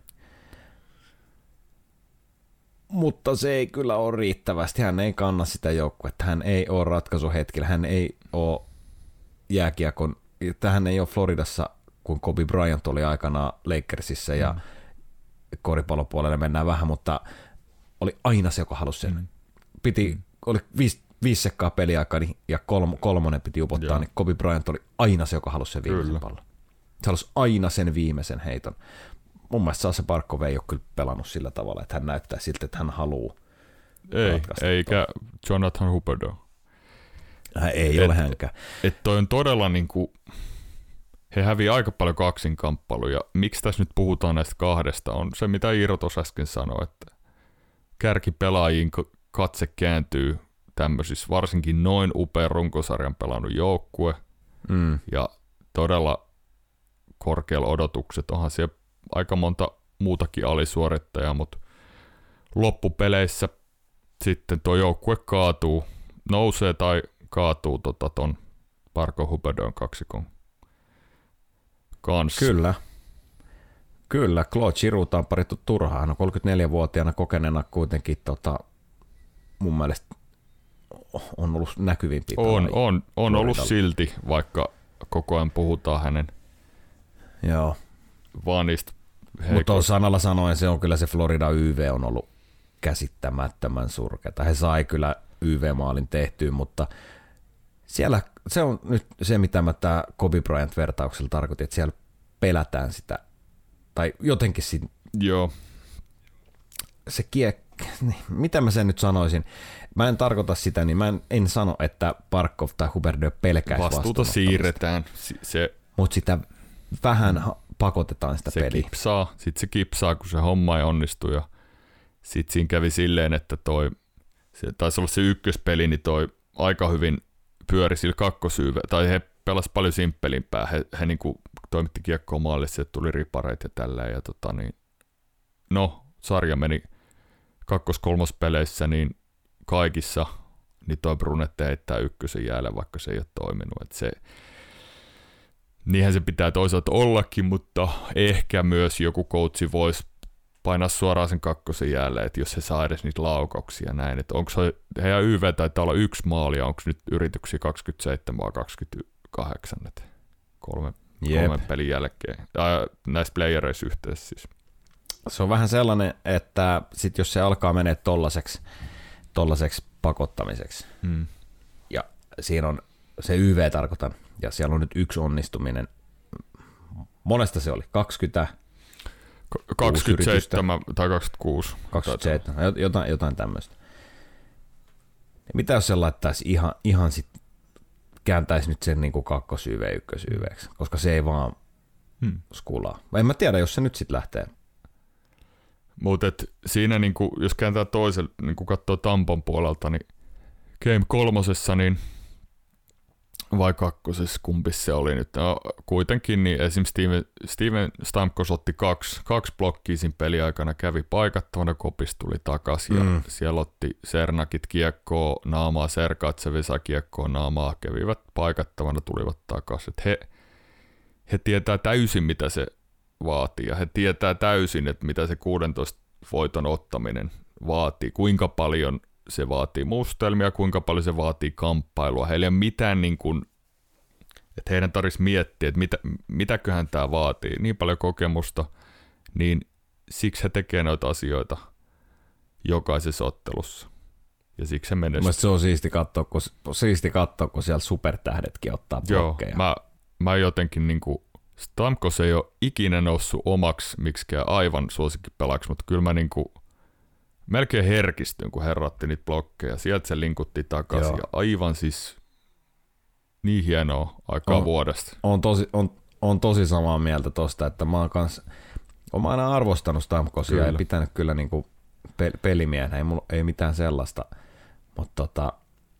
Mutta se ei kyllä ole riittävästi. Hän ei kanna sitä joukkuetta. Hän ei ole ratkaisuhetkellä. Hän ei ole jääkiekon. Tähän ei ole Floridassa, kun Kobe Bryant oli aikanaan Lakersissa ja mm. koripallopuolelle mennään vähän, mutta oli aina se, joka halusi sen. Mm. Piti, mm. oli viisi, viisi sekkaa peliaikaa ja kolm, kolmonen piti upottaa, Joo. niin Kobe Bryant oli aina se, joka halusi sen viimeisen pallon. Se halusi aina sen viimeisen heiton. Mun mielestä Sasha Barkov ei ole kyllä pelannut sillä tavalla, että hän näyttää siltä, että hän haluaa Ei, eikä tuon. Jonathan Huberdeau. Hän ei et, ole hänkään. Että toi on todella niinku, he hävii aika paljon kaksinkamppailuja. Miksi tässä nyt puhutaan näistä kahdesta, on se, mitä Iiro tuossa äsken sanoi, että kärkipelaajiin katse kääntyy tämmöisissä, varsinkin noin upean runkosarjan pelannut joukkue, mm. ja todella korkealla odotukset, onhan siellä aika monta muutakin alisuorittajaa, mutta loppupeleissä sitten tuo joukkue kaatuu, nousee tai kaatuu tota ton Barkov Huberdeau'n kaksikon kanssa. Kyllä. Kyllä, Claude Girouxta on parittu turhaan. Hän on kolmekymmentäneljävuotiaana kokeneena kuitenkin tota, mun mielestä on ollut näkyvimpi. On, on, on ollut silti, vaikka koko ajan puhutaan hänen Joo. vaan niistä heikoista. Mutta on sanalla sanoen, se on kyllä se Florida Y V on ollut käsittämättömän surkeata. He sai kyllä Y V-maalin tehtyä, mutta siellä se on nyt se, mitä mä tämä Kobe Bryant-vertauksella tarkoitin, että siellä pelätään sitä, tai jotenkin sit, Joo. se kiek, mitä mä sen nyt sanoisin, mä en tarkoita sitä, niin mä en, en sano, että Barkov tai Huberdeau pelkäisi vastuuta siirretään. Se, mutta sitä vähän pakotetaan sitä se peliä. Kipsaa, sit se kipsaa, kun se homma ei onnistu, ja sit siinä kävi silleen, että toi, se taisi olla se ykköspeli, niin toi aika hyvin pyöri sillä kakkosyyve, tai he pelas paljon simppelimpää, he, he niinku toimitti kiekkoa maalle, se tuli ripareita ja tälleen, ja tota niin, no, sarja meni kakkos-kolmospeleissä, niin kaikissa, niin toi Brunette heittää ykkösen jäälle, vaikka se ei ole toiminut, että se, niinhän se pitää toisaalta ollakin, mutta ehkä myös joku coachi voisi painaa suoraan sen kakkosen jälleen, että jos he saa edes niitä laukauksia näin, että onko se, heidän Y V taitaa olla yksi maali, ja onko nyt yrityksiä kaksikymmentäseitsemän vai kaksikymmentäkahdeksan, että kolme, kolmen pelin jälkeen, ja näissä playereissa yhteensä siis. Se on vähän sellainen, että sit jos se alkaa menee tollaseksi, tollaseksi pakottamiseksi, hmm. ja siinä on se Y V tarkoitan, ja siellä on nyt yksi onnistuminen, monesta se oli, kaksikymmentä, kaksikymmentäseitsemän tai kaksikymmentäkuusi. kaksikymmentäseitsemän, jotain, jotain tämmöistä. Mitä jos se laittaisi ihan, ihan sit, kääntäisi nyt sen niin kuin kakkos-Y V, ykkös-Y V:ksi, koska se ei vaan hmm. skulaa. En mä tiedä, jos se nyt sitten lähtee. Mutta siinä, niinku, jos kääntää toisen, niin kun katsoo Tampan puolelta, niin Game kolmosessa, niin vai kakkosessa, kumpis se oli nyt. No, kuitenkin niin esimerkiksi Steven, Steven Stamkos otti kaksi, kaksi blokkia siinä peliaikana, kävi paikattavana, kopis tuli takaisin mm. ja siellä otti Sernakit kiekkoa naamaa, Sergatsevi sai kiekkoa naamaa, kävivät paikattavana, tulivat takaisin. He, he tietää täysin, mitä se vaatii ja he tietää täysin, että mitä se kuusitoista voiton ottaminen vaatii, kuinka paljon se vaatii mustelmia, kuinka paljon se vaatii kamppailua. Heillä ei ole mitään, niin kuin, että heidän tarvitsisi miettiä, että mitä, mitäköhän tämä vaatii. Niin paljon kokemusta, niin siksi he tekee noita asioita jokaisessa ottelussa. Ja siksi se menee. Mielestäni se on siisti katsoa, kun, siisti katsoa, kun siellä supertähdetkin ottaa blokkeja. Joo, mä, mä jotenkin niin kuin, Stamkos ei ole ikinä noussut omaksi miksikään aivan suosikkipelaaksi, mutta kyllä mä niin kuin melkein herkistyin, kun herratti niitä blokkeja. Sieltä se linkutti takaisin. Joo. Ja aivan siis niin hienoa aikaa on, vuodesta. On tosi, on, on tosi samaa mieltä tosta, että mä oon kans, oon aina arvostanut Stamkosia kyllä. Ja pitänyt kyllä niinku pel- pelimiehenä, ei, mulla, ei mitään sellaista, mutta tota,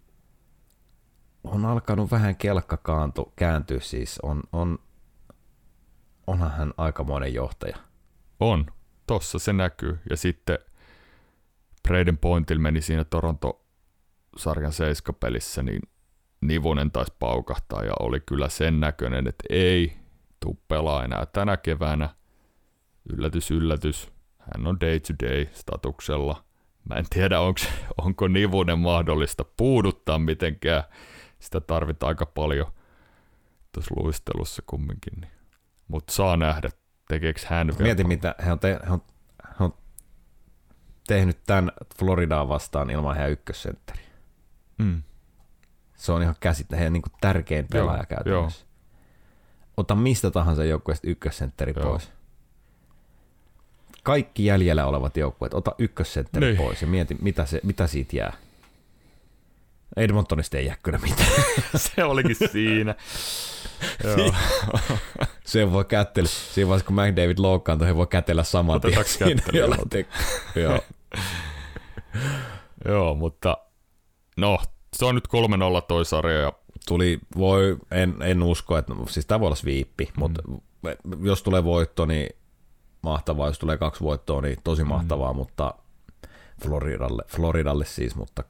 on alkanut vähän kelkka kaantu, kääntyä siis. On, on, onhan hän aikamoinen johtaja. On, tossa se näkyy. Ja sitten Braden Pointilla meni siinä Toronto-sarjan seiskapelissä, niin Nivunen taisi paukahtaa ja oli kyllä sen näköinen, että ei tuu pelaa enää tänä keväänä. Yllätys, yllätys. Hän on day-to-day statuksella. Mä en tiedä, onko, onko Nivunen mahdollista puuduttaa mitenkään. Sitä tarvitaan aika paljon tuossa luistelussa kumminkin. Niin. Mutta saa nähdä, tekeekö hän vielä. Mieti, mitä he on, te- he on, he on tehnyt tämän Floridaan vastaan ilman heidän ykkössentteriä. Mm. Se on ihan käsittämätöntä. Heidän niin kuin tärkein pelaaja käytännössä. Ota mistä tahansa joukkueesta ykkössentteri joo. pois. Kaikki jäljellä olevat joukkueet, ota ykkössentteri niin. pois ja mieti, mitä, se, mitä siitä jää. Edmontonista ei jää kyllä mitään. Se olikin siinä. Joo. Se voi kättellä. Siinä vaiheessa, kun McDavid loukkaantui, he voi kätellä saman tien. Joo. Joo, mutta no, se on nyt kolme nolla toi sarja. Ja tuli, voi, en, en usko, että siis tämä voi olla sviippi, mm. mutta jos tulee voitto, niin mahtavaa. Jos tulee kaksi voittoa, niin tosi mahtavaa, mm. mutta Floridalle, Floridalle siis, mutta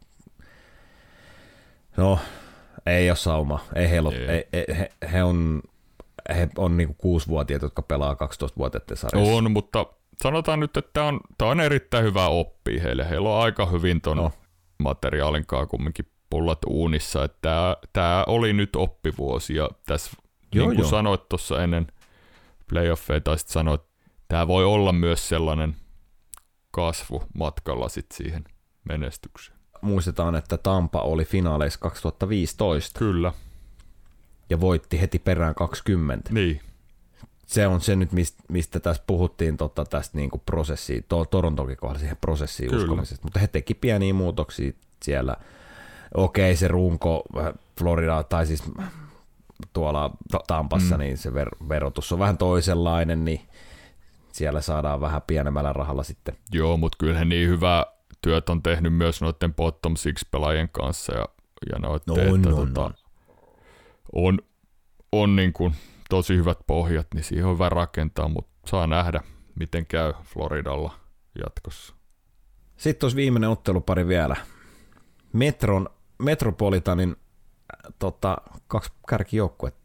no, ei ole sauma. Ei heillä ole, ei. Ei, he, he on, he on niinku kuusivuotiaat, jotka pelaa kaksitoistavuotiaiden sarjassa. On, mutta sanotaan nyt, että tämä on, tämä on erittäin hyvä oppia heille. Heillä on aika hyvin ton no. materiaalinkaan kumminkin pullat uunissa. Että tämä, tämä oli nyt oppivuosi ja tässä, joo, niin kuin jo. sanoit tuossa ennen playoffeja, tai sitten sanoit, että tämä voi olla myös sellainen kasvu matkalla sit siihen menestykseen. Muistetaan, että Tampa oli finaaleissa kaksituhattaviisitoista. Kyllä. Ja voitti heti perään kaksikymmentä. Niin. Se on se nyt, mistä, mistä tässä puhuttiin tota, tästä niinku prosessiin, to, Torontokin kohdalla siihen prosessiin Kyllä. uskomisesta. Mutta he teki pieniä muutoksia siellä. Okei, se runko Florida, tai siis tuolla Tampassa, mm. niin se ver- verotus on vähän toisenlainen, niin siellä saadaan vähän pienemmällä rahalla sitten. Joo, mutta kyllähän niin hyvää työt on tehnyt myös noiden bottom six pelaajien kanssa ja, ja noiden, no, että no, tota, no. on, on niin kuin tosi hyvät pohjat, niin siihen on hyvä rakentaa, mutta saa nähdä, miten käy Floridalla jatkossa. Sitten olisi viimeinen ottelupari vielä. Metron, Metropolitanin tota, kaksi kärkijoukkuetta.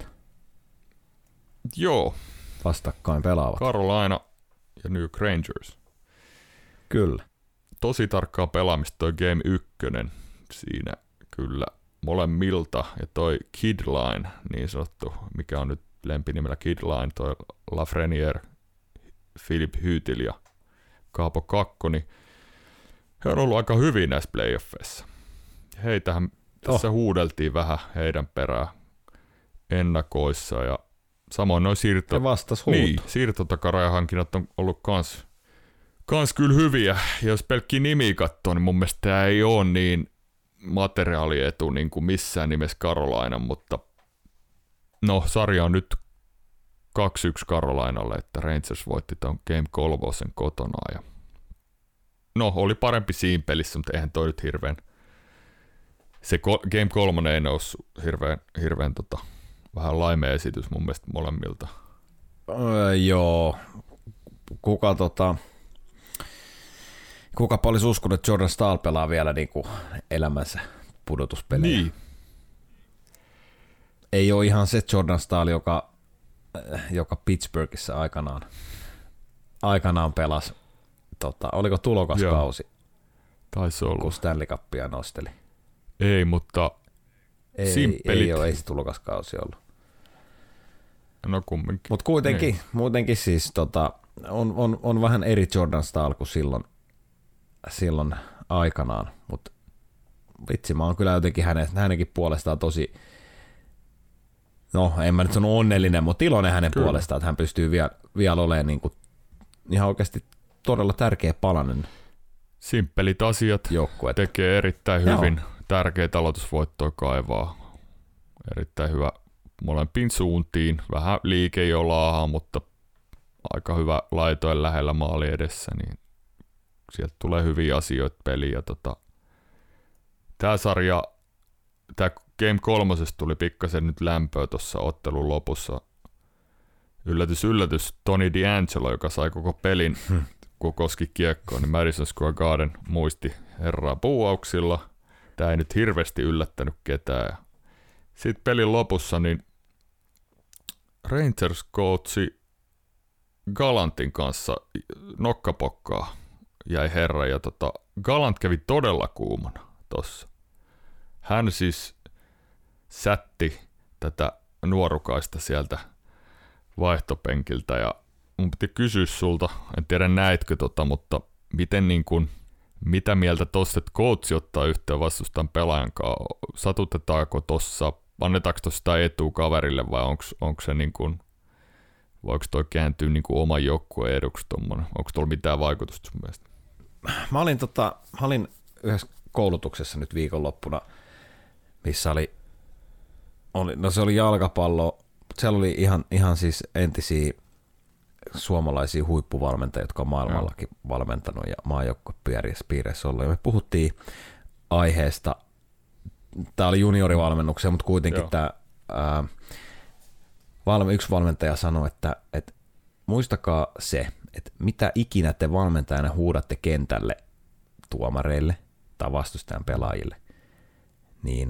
Joo. Vastakkain pelaavat. Carolina ja New York Rangers. Kyllä. Tosi tarkkaa pelaamista toi Game ykkönen siinä kyllä molemmilta. Ja toi Kidline, niin sanottu, mikä on nyt lempinimellä Kidline, toi Lafreniere, Philip Hyytil ja Kaapo Kakko, niin he on ollut aika hyvin näissä playoffeissa. Heitähän tässä oh. huudeltiin vähän heidän perään ennakoissa ja samoin noin siirto, niin, siirtotakarajahankinnat on ollut kans, kans kyllä hyviä. Ja jos pelkkiä nimiä katsoo, niin mun mielestä tämä ei ole niin materiaalietu niin kuin missään nimessä Carolina, mutta no sarja on nyt kaksi yksi Carolinalle, että Rangers voitti ton Game kolmosen kotona. Ja no, oli parempi siinä pelissä, mutta eihän toi nyt hirveän se Game kolme ei noussut hirveän, hirveän tota, vähän laimea esitys mun mielestä molemmilta. Öö, joo. Kuka tota... Kukapa olisi uskonut, että Jordan Staal pelaa vielä niinku elämänsä pudotuspelejä. Niin. Ei ole ihan se Jordan Staal, joka, joka Pittsburghissa aikanaan, aikanaan pelasi. Tota, oliko tulokas Joo. kausi? Taisi olla. Kun Stanley Cupia nosteli. Ei, mutta ei, simppelit. Ei, ole, ei se tulokas kausi ollut. No kumminkin. Mutta kuitenkin, niin. muutenkin siis tota, on, on, on vähän eri Jordan Staal kuin silloin, silloin aikanaan. Mutta vitsi, mä oon kyllä jotenkin hänen, hänenkin puolestaan tosi, no en mä nyt sano onnellinen, mutta iloinen hänen kyllä. puolestaan, että hän pystyy vielä, vielä olemaan niin kuin ihan oikeasti todella tärkeä palanen. Simppelit asiat joukkueet. Tekee erittäin hyvin. Joo. Tärkeitä aloitusvoittoja kaivaa. Erittäin hyvä molempiin suuntiin. Vähän liike jo laahaa, mutta aika hyvä laitojen lähellä maali edessä. Niin sieltä tulee hyviä asioita peliin. Ja tota, tämä sarja, tämä Game kolmosesta tuli pikkasen nyt lämpöä tuossa ottelun lopussa. Yllätys, yllätys. Tony DeAngelo, joka sai koko pelin, hmm. kun koski kiekkoon, niin Madison Square Garden muisti herraa puuauksilla. Tämä ei nyt hirveästi yllättänyt ketään. Sitten pelin lopussa niin Rangers coachi Galantin kanssa nokkapokkaa jäi herra. Ja tota, Galant kävi todella kuumana tossa. Hän siis sätti tätä nuorukaista sieltä vaihtopenkiltä ja mun piti kysyä sulta, en tiedä näitkö tota, mutta miten niin kuin, mitä mieltä tosta, että coachi ottaa yhteen vastustajan pelaajan kanssa, satutetaanko tossa, annetaanko tosta etua kaverille vai onko se niin kuin, voiko toi kääntyä niin kuin oman joukkueen eduksi tommonen, onko tuolla mitään vaikutusta sun mielestä? Mä olin, tota, mä olin yhdessä koulutuksessa nyt viikonloppuna, missä oli, oli no se oli jalkapallo, siellä oli ihan, ihan siis entisiä suomalaisia huippuvalmentajia, jotka on maailmallakin ja. valmentanut ja maajoukkuepiireissä ollut. Ja me puhuttiin aiheesta, tämä oli juniorivalmennuksia, mutta kuitenkin Joo. tämä ää, valme, yksi valmentaja sanoi, että, että muistakaa se, että mitä ikinä te valmentajana huudatte kentälle tuomareille tai vastustajan pelaajille, niin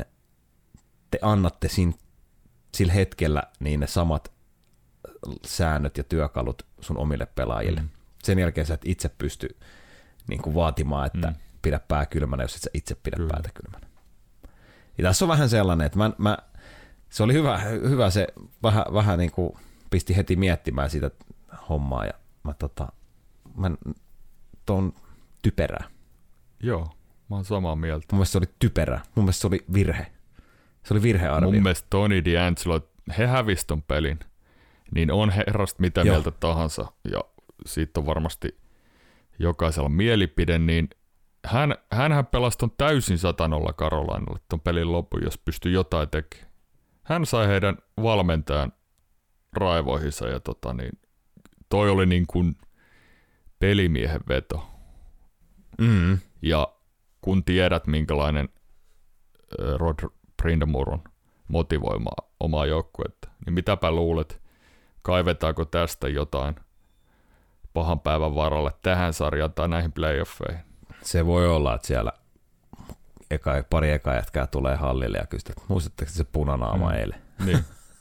te annatte sin, sillä hetkellä niin ne samat säännöt ja työkalut sun omille pelaajille. Mm. Sen jälkeen sä et itse pysty niin kuin vaatimaan, että mm. pidä pää kylmänä, jos et sä itse pidä Kyllä. päätä kylmänä. Ja tässä on vähän sellainen, että mä, mä, se oli hyvä, hyvä se vähän, vähän niin kuin pisti heti miettimään sitä hommaa ja mä tota, mä ton typerää. Joo, mä oon samaa mieltä. Mun mielestä se oli typerää. Mun mielestä se oli virhe. Se oli virhearvio. Mun mielestä Tony DeAngelo, he hävisi ton pelin, niin on herrasta mitä Joo. mieltä tahansa, ja siitä on varmasti jokaisella mielipide, niin hän, hänhän pelasi ton täysin satanolla Carolinalle ton pelin lopun, jos pystyy jotain tekemään. Hän sai heidän valmentajan raivoihinsa, ja tota niin, toi oli niin kuin pelimiehen veto. Mm. Ja kun tiedät, minkälainen Rod Brind'Amour on motivoimaan omaa joukkuetta, niin mitäpä luulet, kaivetaanko tästä jotain pahan päivän varalle tähän sarjaan tai näihin playoffeihin? Se voi olla, että siellä eka, pari eka jätkää tulee hallille ja kysytään, että muistatteko se punanaama mm. eilen? Niin.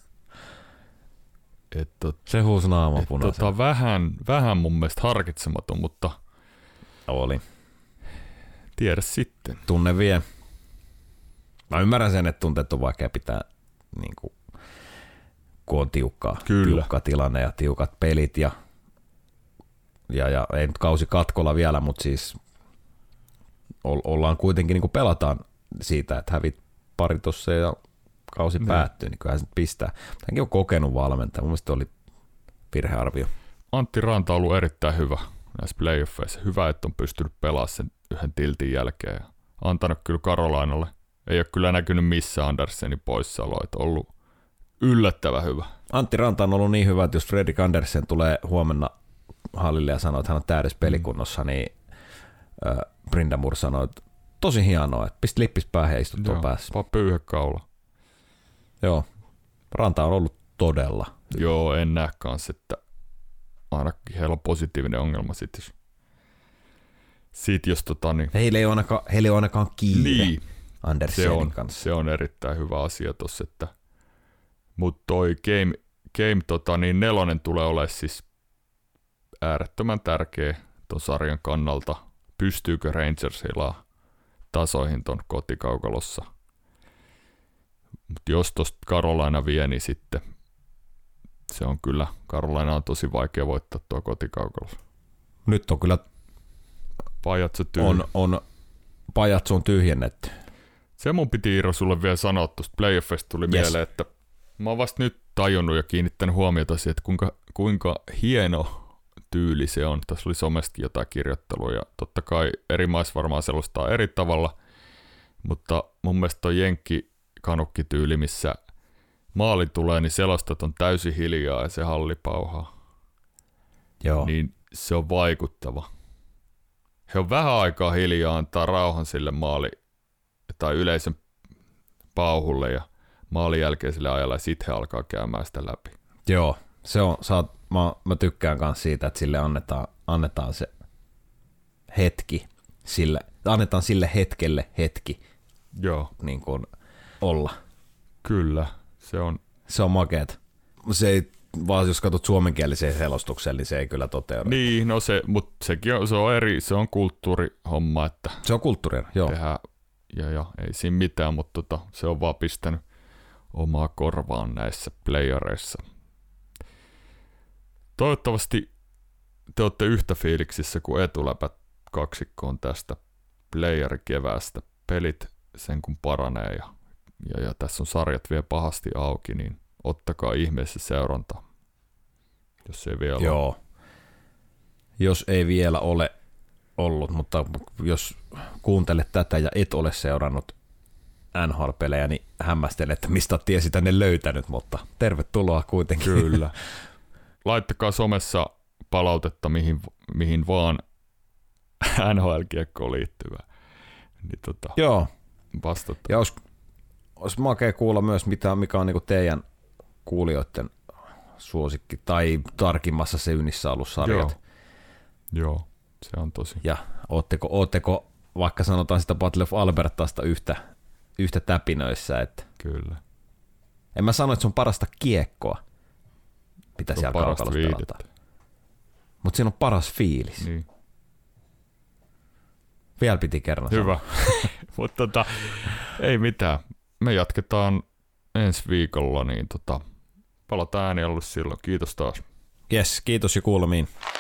Et tot, se huusi naama punaisen. Tota, vähän, vähän mun mielestä harkitsematon, mutta oli. Tiedä sitten. Tunne vie. Mä ymmärrän sen, että tunteet on vaikea pitää, niin kuin, kun on tiukka, tiukka tilanne ja tiukat pelit. Ja, ja, ja ei nyt kausi katkolla vielä, mutta siis ollaan kuitenkin, niin kuin pelataan siitä, että hävit pari tossa ja kausi ne. päättyy, niin kyllähän se pistää. Hänkin on kokenut valmentaja. Mun mielestä oli virhearvio. Antti Ranta on ollut erittäin hyvä näissä playoffeissa. Hyvä, että on pystynyt pelaamaan sen yhden tiltin jälkeen ja antanut kyllä Carolinalle. Ei ole kyllä näkynyt missään Andersenin poissaoloa, että on ollut yllättävän hyvä. Antti Ranta on ollut niin hyvä, että jos Fredrik Andersen tulee huomenna hallille ja sanoo, että hän on täydessä pelikunnossa, niin äh, Brind'Amour sanoo, että tosi hienoa, että pisti lippis päähän ja istuttua Joo, päässä. vaan pyyhekaula. Joo, ranta on ollut todella. Joo, en näe kans, että ainakin heillä on positiivinen ongelma sit, jos, sit, jos tota niin... Heillä ei ole ainakaan, heillä ei ole ainakaan kiire Niin, Andersenin se on, kanssa. se on erittäin hyvä asia tossa, että mut toi game, game tota niin nelonen tulee olemaan siis äärettömän tärkeä ton sarjan kannalta. Pystyykö Rangers hilaa tasoihin ton kotikaukalossa? Mut jos tosta Carolina vie, niin sitten se on kyllä, Carolina on tosi vaikea voittaa tuo kotikaukalossa. Nyt on kyllä Pajatso tyhjä. on, on, pajatso on tyhjennetty. Se mun piti Iiro sulle vielä sanoa, tuosta playoffista tuli yes. mieleen, että mä oon vasta nyt tajunnut ja kiinnittänyt huomiota siihen, että kuinka, kuinka hieno tyyli se on. Tässä oli somestakin jotain kirjoittelua ja totta kai eri maissa varmaan selostaa eri tavalla, mutta mun mielestä toi jenkki-kanukkityyli, missä maali tulee, niin selostat on täysin hiljaa ja se halli pauhaa. Joo. Niin se on vaikuttava. He on vähän aikaa hiljaa, antaa rauhan sille maali tai yleisön pauhulle ja maalin jälkeiselle ajalle ja sitten he alkaa käymään sitä läpi. Joo, se on, saat, mä, mä tykkään myös siitä, että sille annetaan, annetaan se hetki, sille, annetaan sille hetkelle hetki Joo. Niin kuin olla. Kyllä, se on. Se on makeet. Se ei, vaan jos katsot suomenkieliseen selostukseen, niin se ei kyllä toteudu. Niin, no se, mutta sekin on, se on eri, se on kulttuurihomma, että se on kulttuuria, joo. Tehdään, ja, ja ei siinä mitään, mutta tota, se on vaan pistänyt omaa korvaan näissä playereissa. Toivottavasti te olette yhtä fiiliksissä kuin etuläpät kaksikkoon tästä playerikeväästä. Pelit sen kun paranee ja, ja, ja tässä on sarjat vielä pahasti auki, niin ottakaa ihmeessä seurantaa, jos ei vielä Joo. ole. Jos ei vielä ole ollut, mutta jos kuuntelet tätä ja et ole seurannut N H L-pelejä, niin hämmästelen, että mistä tiesi tänne löytänyt, mutta tervetuloa kuitenkin. Kyllä. Laittakaa somessa palautetta mihin, mihin vaan N H L-kiekkoon liittyvää. Niin tota, joo. Vastataan. Ja olisi, olisi makea kuulla myös, mitä, mikä on niinku teidän kuulijoiden suosikki tai tarkimmassa seynnissä ollut sarjat. Joo. Joo, se on tosi. Ja ootteko, ootteko vaikka sanotaan sitä Battle of Albertasta yhtä, yhtä täpinöissä, että Kyllä. En mä sano, että se on parasta kiekkoa, mitä siellä kaukalossa pelataan. Mutta siinä on paras fiilis. Niin. Vielä piti kerran Hyvä. Mutta tota, ei mitään. Me jatketaan ensi viikolla, niin tota, palataan äänialulle silloin. Kiitos taas. Jes, kiitos ja kuulemiin.